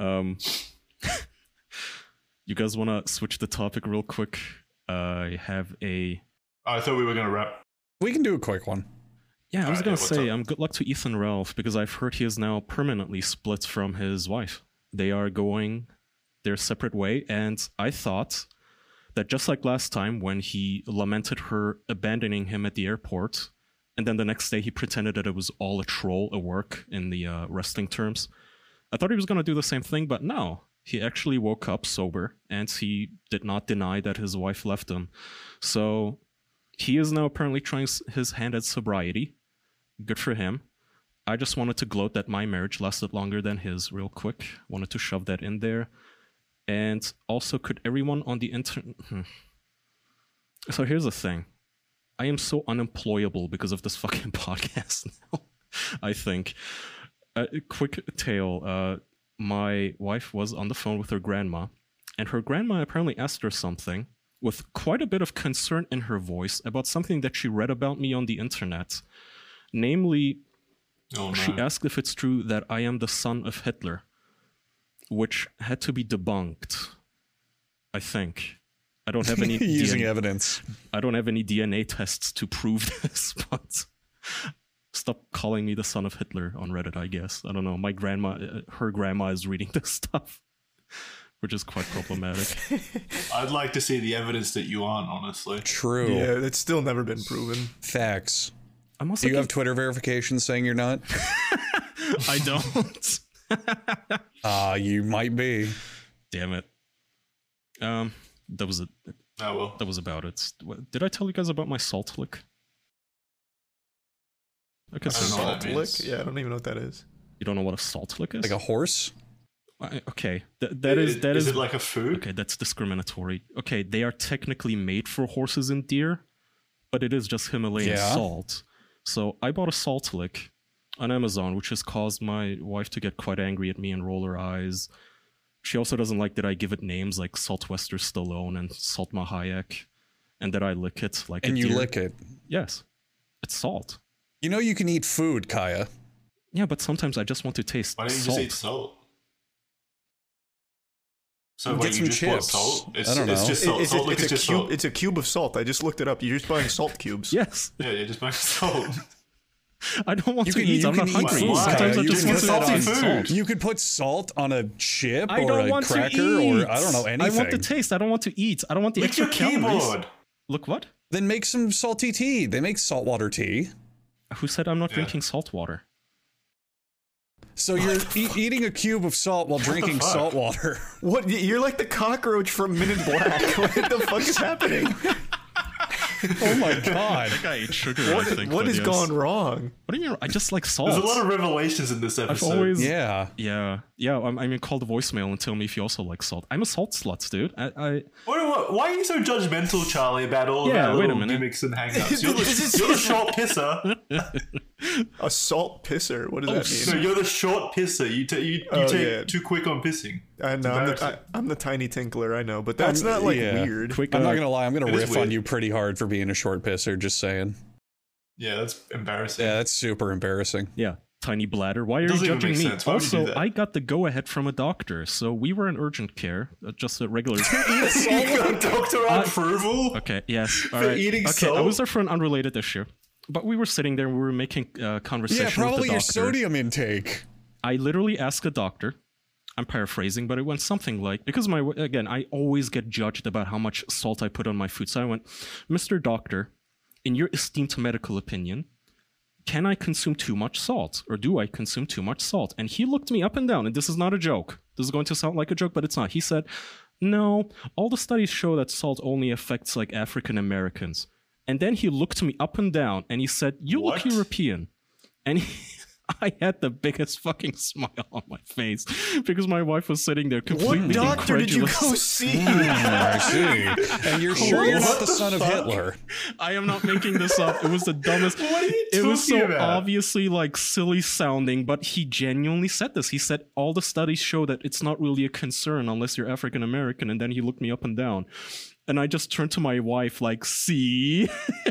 You guys want to switch the topic real quick? I have a. I thought we were gonna wrap. We can do a quick one. Yeah, I was Alright, gonna what's say, up? good luck to Ethan Ralph because I've heard he is now permanently split from his wife. They are going their separate way, and I thought that just like last time when he lamented her abandoning him at the airport, and then the next day he pretended that it was all a troll, a work in the wrestling terms, I thought he was gonna do the same thing, but no. He actually woke up sober, and he did not deny that his wife left him. So he is now apparently trying his hand at sobriety. Good for him. I just wanted to gloat that my marriage lasted longer than his real quick. Wanted to shove that in there. And also, could everyone on the internet... So here's the thing. I am so unemployable because of this fucking podcast now, I think. Quick tale. My wife was on the phone with her grandma, and her grandma apparently asked her something with quite a bit of concern in her voice about something that she read about me on the internet. Namely, she asked if it's true that I am the son of Hitler, which had to be debunked, I think. I don't have any Using evidence. I don't have any DNA tests to prove this, but stop calling me the son of Hitler on Reddit, I guess. I don't know. My grandma, her grandma is reading this stuff, which is quite problematic. I'd like to see the evidence that you aren't, honestly. True. Yeah, it's still never been proven. Facts. I'm also Do you have Twitter verification saying you're not? I don't. You might be. Damn it. That was it. Oh well. That was about it. Did I tell you guys about my salt lick? Okay, I don't know what that Salt lick? means. Yeah, I don't even know what that is. You don't know what a salt lick is? Like a horse? Okay, that is Is it like a food? okay. That's discriminatory. Okay, they are technically made for horses and deer, but it is just Himalayan Yeah. salt. So I bought a salt lick on Amazon, which has caused my wife to get quite angry at me and roll her eyes. She also doesn't like that I give it names like Saltwester Stallone and Saltma Hayek, and that I lick it like And a you deer. lick it. Yes, it's salt. You know you can eat food, Kaya. Yeah, but sometimes I just want to taste Why don't you salt. just eat salt? So Get wait, some you just bought chips. salt? I don't It's know. just salt. Salt lick is just cube. salt. It's a cube of salt. I just looked it up. You're just buying salt cubes. Yes, Yeah, you're just buying salt. I don't want You to can- eat. you I'm not can eat hungry. food. Sometimes I You just can want put to that eat on salt. You could put salt on a chip I or don't a want to cracker eat. or I don't know anything. I want the taste. I don't want to eat. I don't want the Lick extra your calories. keyboard. Look what? Then make some salty tea. They make saltwater tea. Who said I'm not Yeah. drinking salt water? So you're eating a cube of salt while drinking fuck? salt water. What? You're like the cockroach from Men in Black. What the fuck is happening? Oh my god. That guy ate sugar, I think. What but has yes. gone wrong? What do you mean? I just like salt. There's a lot of revelations in this I've episode. always... Yeah. Yeah. I mean, call the voicemail and tell me if you also like salt. I'm a salt slut, dude. Why are you so judgmental, Charlie, about all of Yeah, our wait a little minute. gimmicks and hang-ups? You're the short pisser. A salt pisser. What does that No, mean? you're the short pisser. You take yeah. too quick on pissing. I know. I'm the tiny tinkler. I know, but that's not like yeah. weird. Quick, I'm not gonna lie, I'm gonna It is riff on weird. you pretty hard for being a short pisser, just saying. Yeah, that's embarrassing. Yeah, that's super embarrassing. Yeah, tiny bladder. Why are you Doesn't even judging make me? sense. Why would you do Also, that? I got the go-ahead from a doctor, so we were in urgent care, just a regular... You got doctor approval? Okay, yes. All For right. eating okay, I salt? was there for an unrelated issue. But we were sitting there and we were making conversation Yeah, with probably the your doctor. sodium intake. I literally asked the doctor. I'm paraphrasing, but it went something like, because I always get judged about how much salt I put on my food. So I went, Mr. Doctor, in your esteemed medical opinion, can I consume too much salt, or do I consume too much salt? And he looked me up and down, and this is not a joke. This is going to sound like a joke, but it's not. He said, no, all the studies show that salt only affects like African Americans. And then he looked me up and down, and he said, you What? look European. And I had the biggest fucking smile on my face because my wife was sitting there completely What doctor did you incredulous. go see? I see. And you're sure you're not the son of Hitler. I am not making this up. It was the dumbest. What are you It was so talking about? obviously like silly sounding, but he genuinely said this. He said all the studies show that it's not really a concern unless you're African American. And then he looked me up and down. And I just turned to my wife like, see?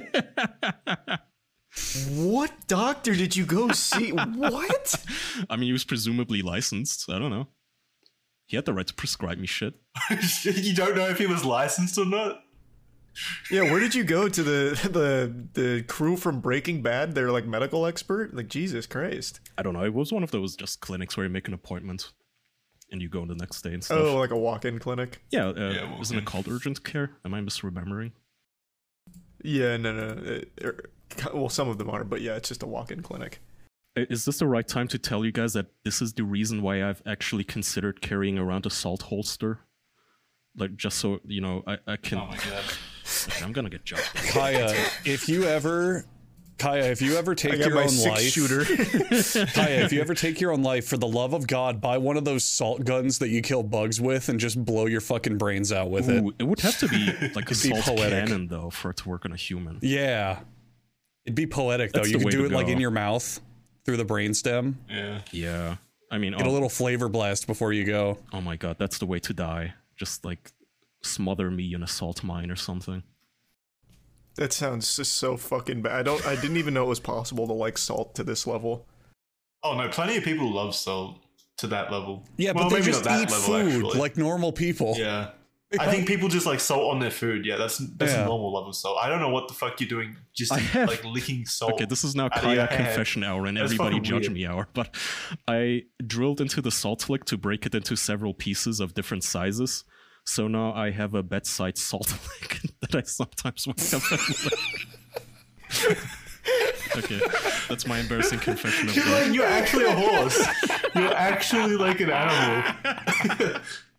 What doctor did you go see? What? I mean, he was presumably licensed. I don't know. He had the right to prescribe me shit. You don't know if he was licensed or not? Yeah, where did you go to the crew from Breaking Bad? They're like medical expert? Like, Jesus Christ. I don't know. It was one of those just clinics where you make an appointment and you go the next day and stuff. Oh, like a walk-in clinic? Yeah, well, isn't okay. it called urgent care? Am I misremembering? Yeah, no. Well, some of them are, but yeah, it's just a walk-in clinic. Is this the right time to tell you guys that this is the reason why I've actually considered carrying around a salt holster? Like, just so, you know, I can... Oh my god. Okay, I'm gonna get jumped. Kaya, if you ever take I got your my own life, six-shooter. Kaya, if you ever take your own life, for the love of God, buy one of those salt guns that you kill bugs with and just blow your fucking brains out with it. Ooh, it would have to be like a It'd be salt poetic. cannon, though, for it to work on a human. Yeah. It'd be poetic, though. That's You the could way do to it like go. in your mouth through the brainstem. Yeah. Yeah. I mean, Get a little flavor blast before you go. oh my god, that's the way to die. Just like smother me in a salt mine or something. That sounds just so fucking bad. I didn't even know it was possible to like salt to this level. Oh no, plenty of people love salt to that level. Yeah, Well, but they maybe just not that eat level, food actually. like normal people. Yeah. I think people just like salt on their food. Yeah, that's Yeah. a normal level of salt. I don't know what the fuck you're doing just I have- like licking salt. Okay, this is now out of your Kaya hand. confession hour and That's everybody fucking judge weird. me hour, but I drilled into the salt lick to break it into several pieces of different sizes. So now I have a bedside salt lick that I sometimes wake up and lick. Okay, that's my embarrassing confession of that. You're actually a horse. You're actually like an animal.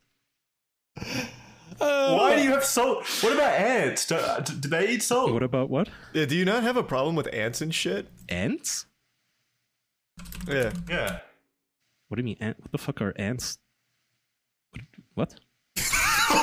Why do you have salt? What about ants? Do they eat salt? What about what? Yeah, do you not have a problem with ants and shit? Ants? Yeah. Yeah. What do you mean, ant? What the fuck are ants? What? You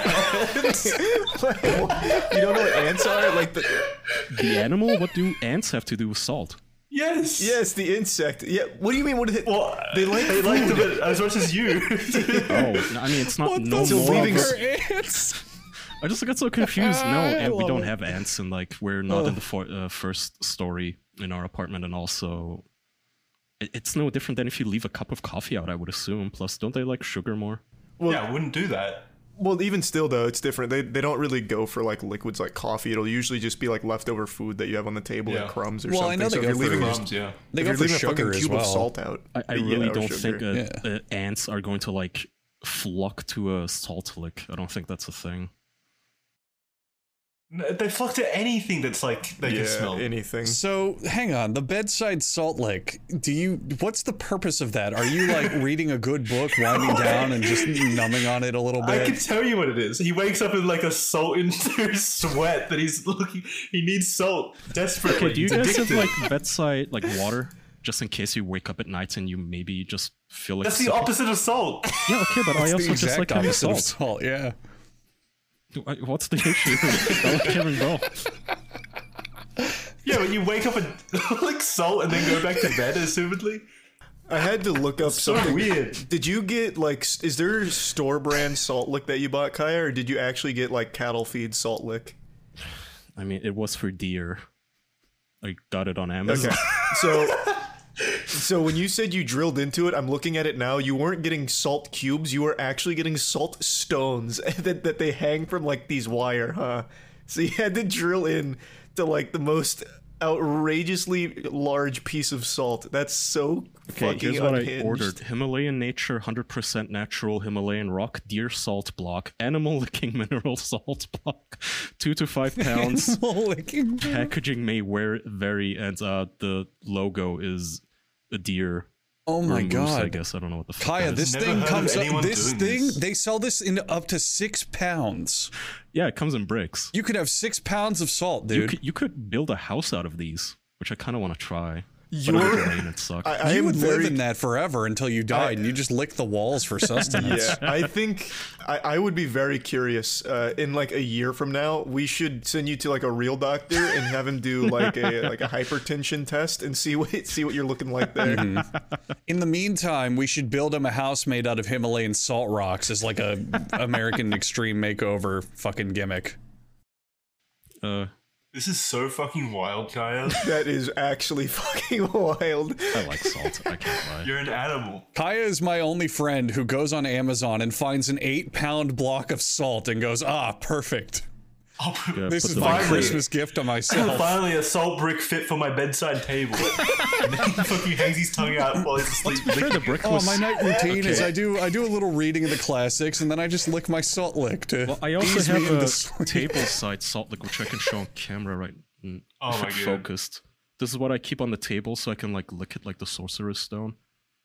don't know what ants are? Like The animal? What do ants have to do with salt? Yes. yes, the insect. Yeah. What do you mean? What do they? Well, They like they like food. them as much as you. Oh, I mean, it's not What no the more. fuck leaving- are ants? I just got so confused. No, and we love don't it. have ants, and like we're not in the first story in our apartment, and also it's no different than if you leave a cup of coffee out. I would assume. Plus, don't they like sugar more? Yeah, I wouldn't do that. Well, even still though, it's different. They don't really go for like liquids like coffee. It'll usually just be like leftover food that you have on the table, Yeah. like crumbs or Well, I something. know So they if go you're leaving for just Crumbs, yeah. They if go you're for leaving a sugar fucking as cube well. of salt out, I yeah, really or don't sugar. think ants are going to like flock to a salt lick. I don't think that's a thing. They flock to anything that's like they can smell. anything. So hang on, the bedside salt lick. What's the purpose of that? Are you like reading a good book, winding down, and just numbing on it a little bit? I can tell you what it is. He wakes up in like a salt into his sweat that he's looking. He needs salt desperately. Okay, do you He's guys have addicted. like bedside like water, just in case you wake up at night and you maybe just feel like That's the sipping- opposite of salt. Yeah, okay, but I It's the also just exact like having opposite of salt. salt. Yeah. What's the issue? I like having both. Yeah, when you wake up and lick salt and then go back to bed, assumedly. I had to look up So something. weird. Did you get like? Is there store brand salt lick that you bought, Kaya, or did you actually get like cattle feed salt lick? I mean, it was for deer. I got it on Amazon. Okay, so when you said you drilled into it, I'm looking at it now. You weren't getting salt cubes. You were actually getting salt stones that they hang from like these wire, huh? So you had to drill in to like the most outrageously large piece of salt. That's so Okay, fucking here's what unhinged. I ordered. Himalayan nature, 100% natural Himalayan rock, deer salt block, animal licking mineral salt block, 2 to 5 pounds. Licking. Packaging may vary, and the logo is a deer. Oh or my a moose, god. I guess I don't know what the fuck. Kaya, that is. this Never thing heard of comes up. anyone This doing thing, this. they sell this in up to 6 pounds. Yeah, it comes in bricks. You could have 6 pounds of salt, dude. You could build a house out of these, which I kind of want to try. But You're- it would rain and suck. I You am would live very in that forever until you died, and you just lick the walls for sustenance. Yeah, I think I would be very curious. In like a year from now, we should send you to like a real doctor and have him do like a hypertension test and see what you're looking like there. In the meantime, we should build him a house made out of Himalayan salt rocks as like a American Extreme Makeover fucking gimmick. This is so fucking wild, Kaya. That is actually fucking wild. I like salt. I can't lie. You're an animal. Kaya is my only friend who goes on Amazon and finds an 8-pound block of salt and goes, perfect. Oh, Yeah, This put is the my like- Christmas gift to myself. finally a salt brick fit for my bedside table. And then he fucking hangs his tongue out while he's asleep. Sure, the brick Oh, was. my night routine is Okay. I do a little reading of the classics and then I just lick my salt lick to Well, I also ease me have into a sleep. table-side salt lick, which I can show on camera right. Oh if my it God. focused. This is what I keep on the table, so I can like lick it like the Sorcerer's Stone.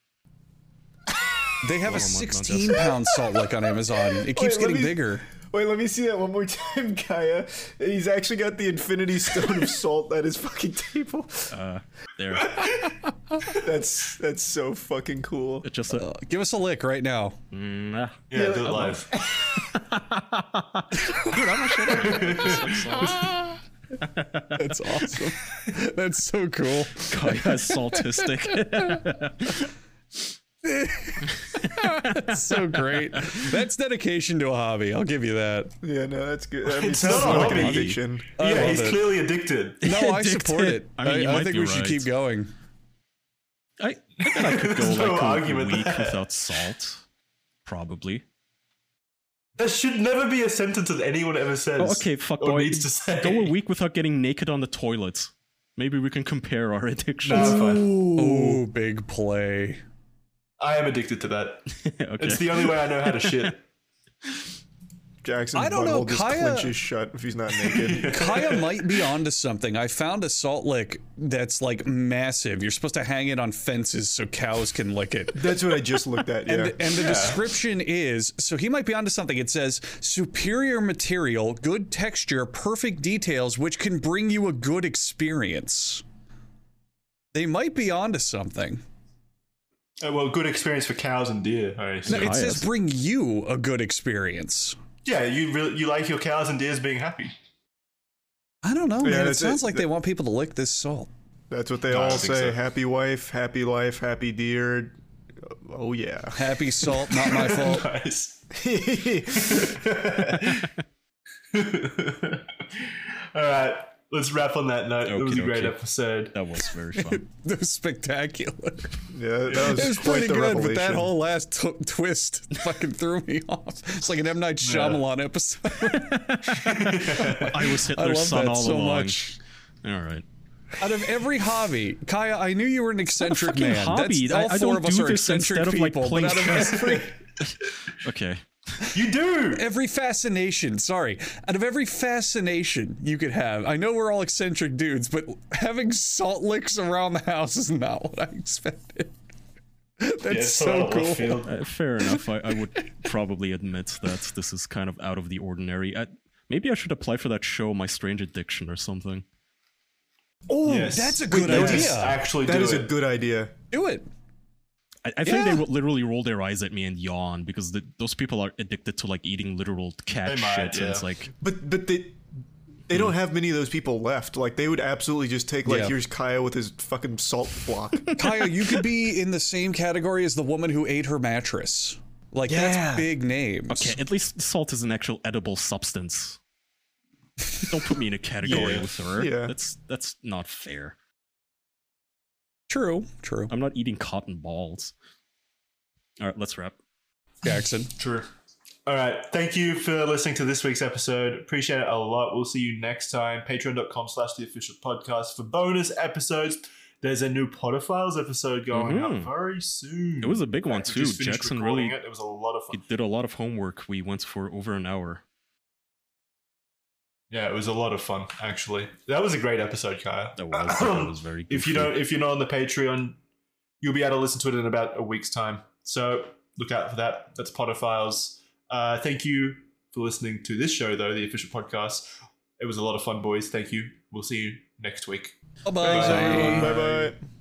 They have a Oh, my God, 16-pound salt lick on Amazon. It keeps Wait, let getting me- bigger. Wait, let me see that one more time, Kaya. He's actually got the infinity stone of salt at his fucking table. There, That's so fucking cool. it just. Give us a lick right now. Nah. Yeah, do it live. Dude, I'm not sure. That's awesome. That's so cool. Kaya's saltistic. That's so great. That's dedication to a hobby. I'll give you that. Yeah, no, that's good. I mean, It's it sounds not a like an hobby. addiction. I Yeah, love he's it. clearly addicted. No, I support it. I mean, you I might think be we should right. keep going. I bet I could go There's no like argument a week there. without salt. Probably. That should never be a sentence that anyone ever says. Oh, okay, fuck or boy. needs to say. Go a week without getting naked on the toilet. Maybe we can compare our addictions. No, fine. Oh, big play. I am addicted to that. Okay. It's the only way I know how to shit. Jackson's I don't know, butthole just Kaya- clenches shut if he's not naked. Kaya might be onto something. I found a salt lick that's like massive. You're supposed to hang it on fences so cows can lick it. That's what I just looked at. Yeah. And the description is, so he might be onto something. It says, superior material, good texture, perfect details, which can bring you a good experience. They might be onto something. Well, good experience for cows and deer. I No, assume. it says Kaya's. bring you a good experience. Yeah, you like your cows and deers being happy. I don't know, Yeah, man. It that's sounds it. like they want people to lick this salt. That's what they No, I all don't think say. so. Happy wife, happy life, happy deer. Oh yeah. Happy salt, not my fault. Nice. All right, let's wrap on that note. It was a Okie great dokie. episode. That was very fun. That was spectacular. Yeah, that was, It was quite pretty the good, revelation. but that whole last twist fucking threw me off. It's like an M. Night Shyamalan episode. I was I Hitler's love son that all so along. much. All right. Out of every hobby, Kaya, I knew you were an eccentric fucking man. hobby. All I four don't of us do are this eccentric instead of, like, people, but playing out of chess. every, Okay. You do. Every fascination, out of every fascination you could have, I know we're all eccentric dudes, but having salt licks around the house is not what I expected. That's so cool. Fair enough. I would probably admit that this is kind of out of the ordinary. Maybe I should apply for that show, My Strange Addiction, or something. Oh, that's a good idea. Actually, that is a good idea. Do it. I think they would literally roll their eyes at me and yawn because those people are addicted to like eating literal cat shit. And it's like, but they don't have many of those people left. Like they would absolutely just take like, here's Kaya with his fucking salt block. Kaya, you could be in the same category as the woman who ate her mattress. Like that's big names. Okay, at least salt is an actual edible substance. Don't put me in a category with her. Yeah. That's not fair. True. I'm not eating cotton balls. All right, let's wrap. Jackson. True. All right. Thank you for listening to this week's episode. Appreciate it a lot. We'll see you next time. Patreon.com/theofficialpodcast for bonus episodes. There's a new Potterfiles episode going up very soon. It was a big one too. Jackson really it was a lot of fun. He did a lot of homework. We went for over an hour. Yeah, it was a lot of fun, actually. That was a great episode, Kaya. That was very good. If you're not on the Patreon, you'll be able to listen to it in about a week's time. So look out for that. That's Potterfiles. Thank you for listening to this show, though, the official podcast. It was a lot of fun, boys. Thank you. We'll see you next week. Bye-bye. Bye-bye.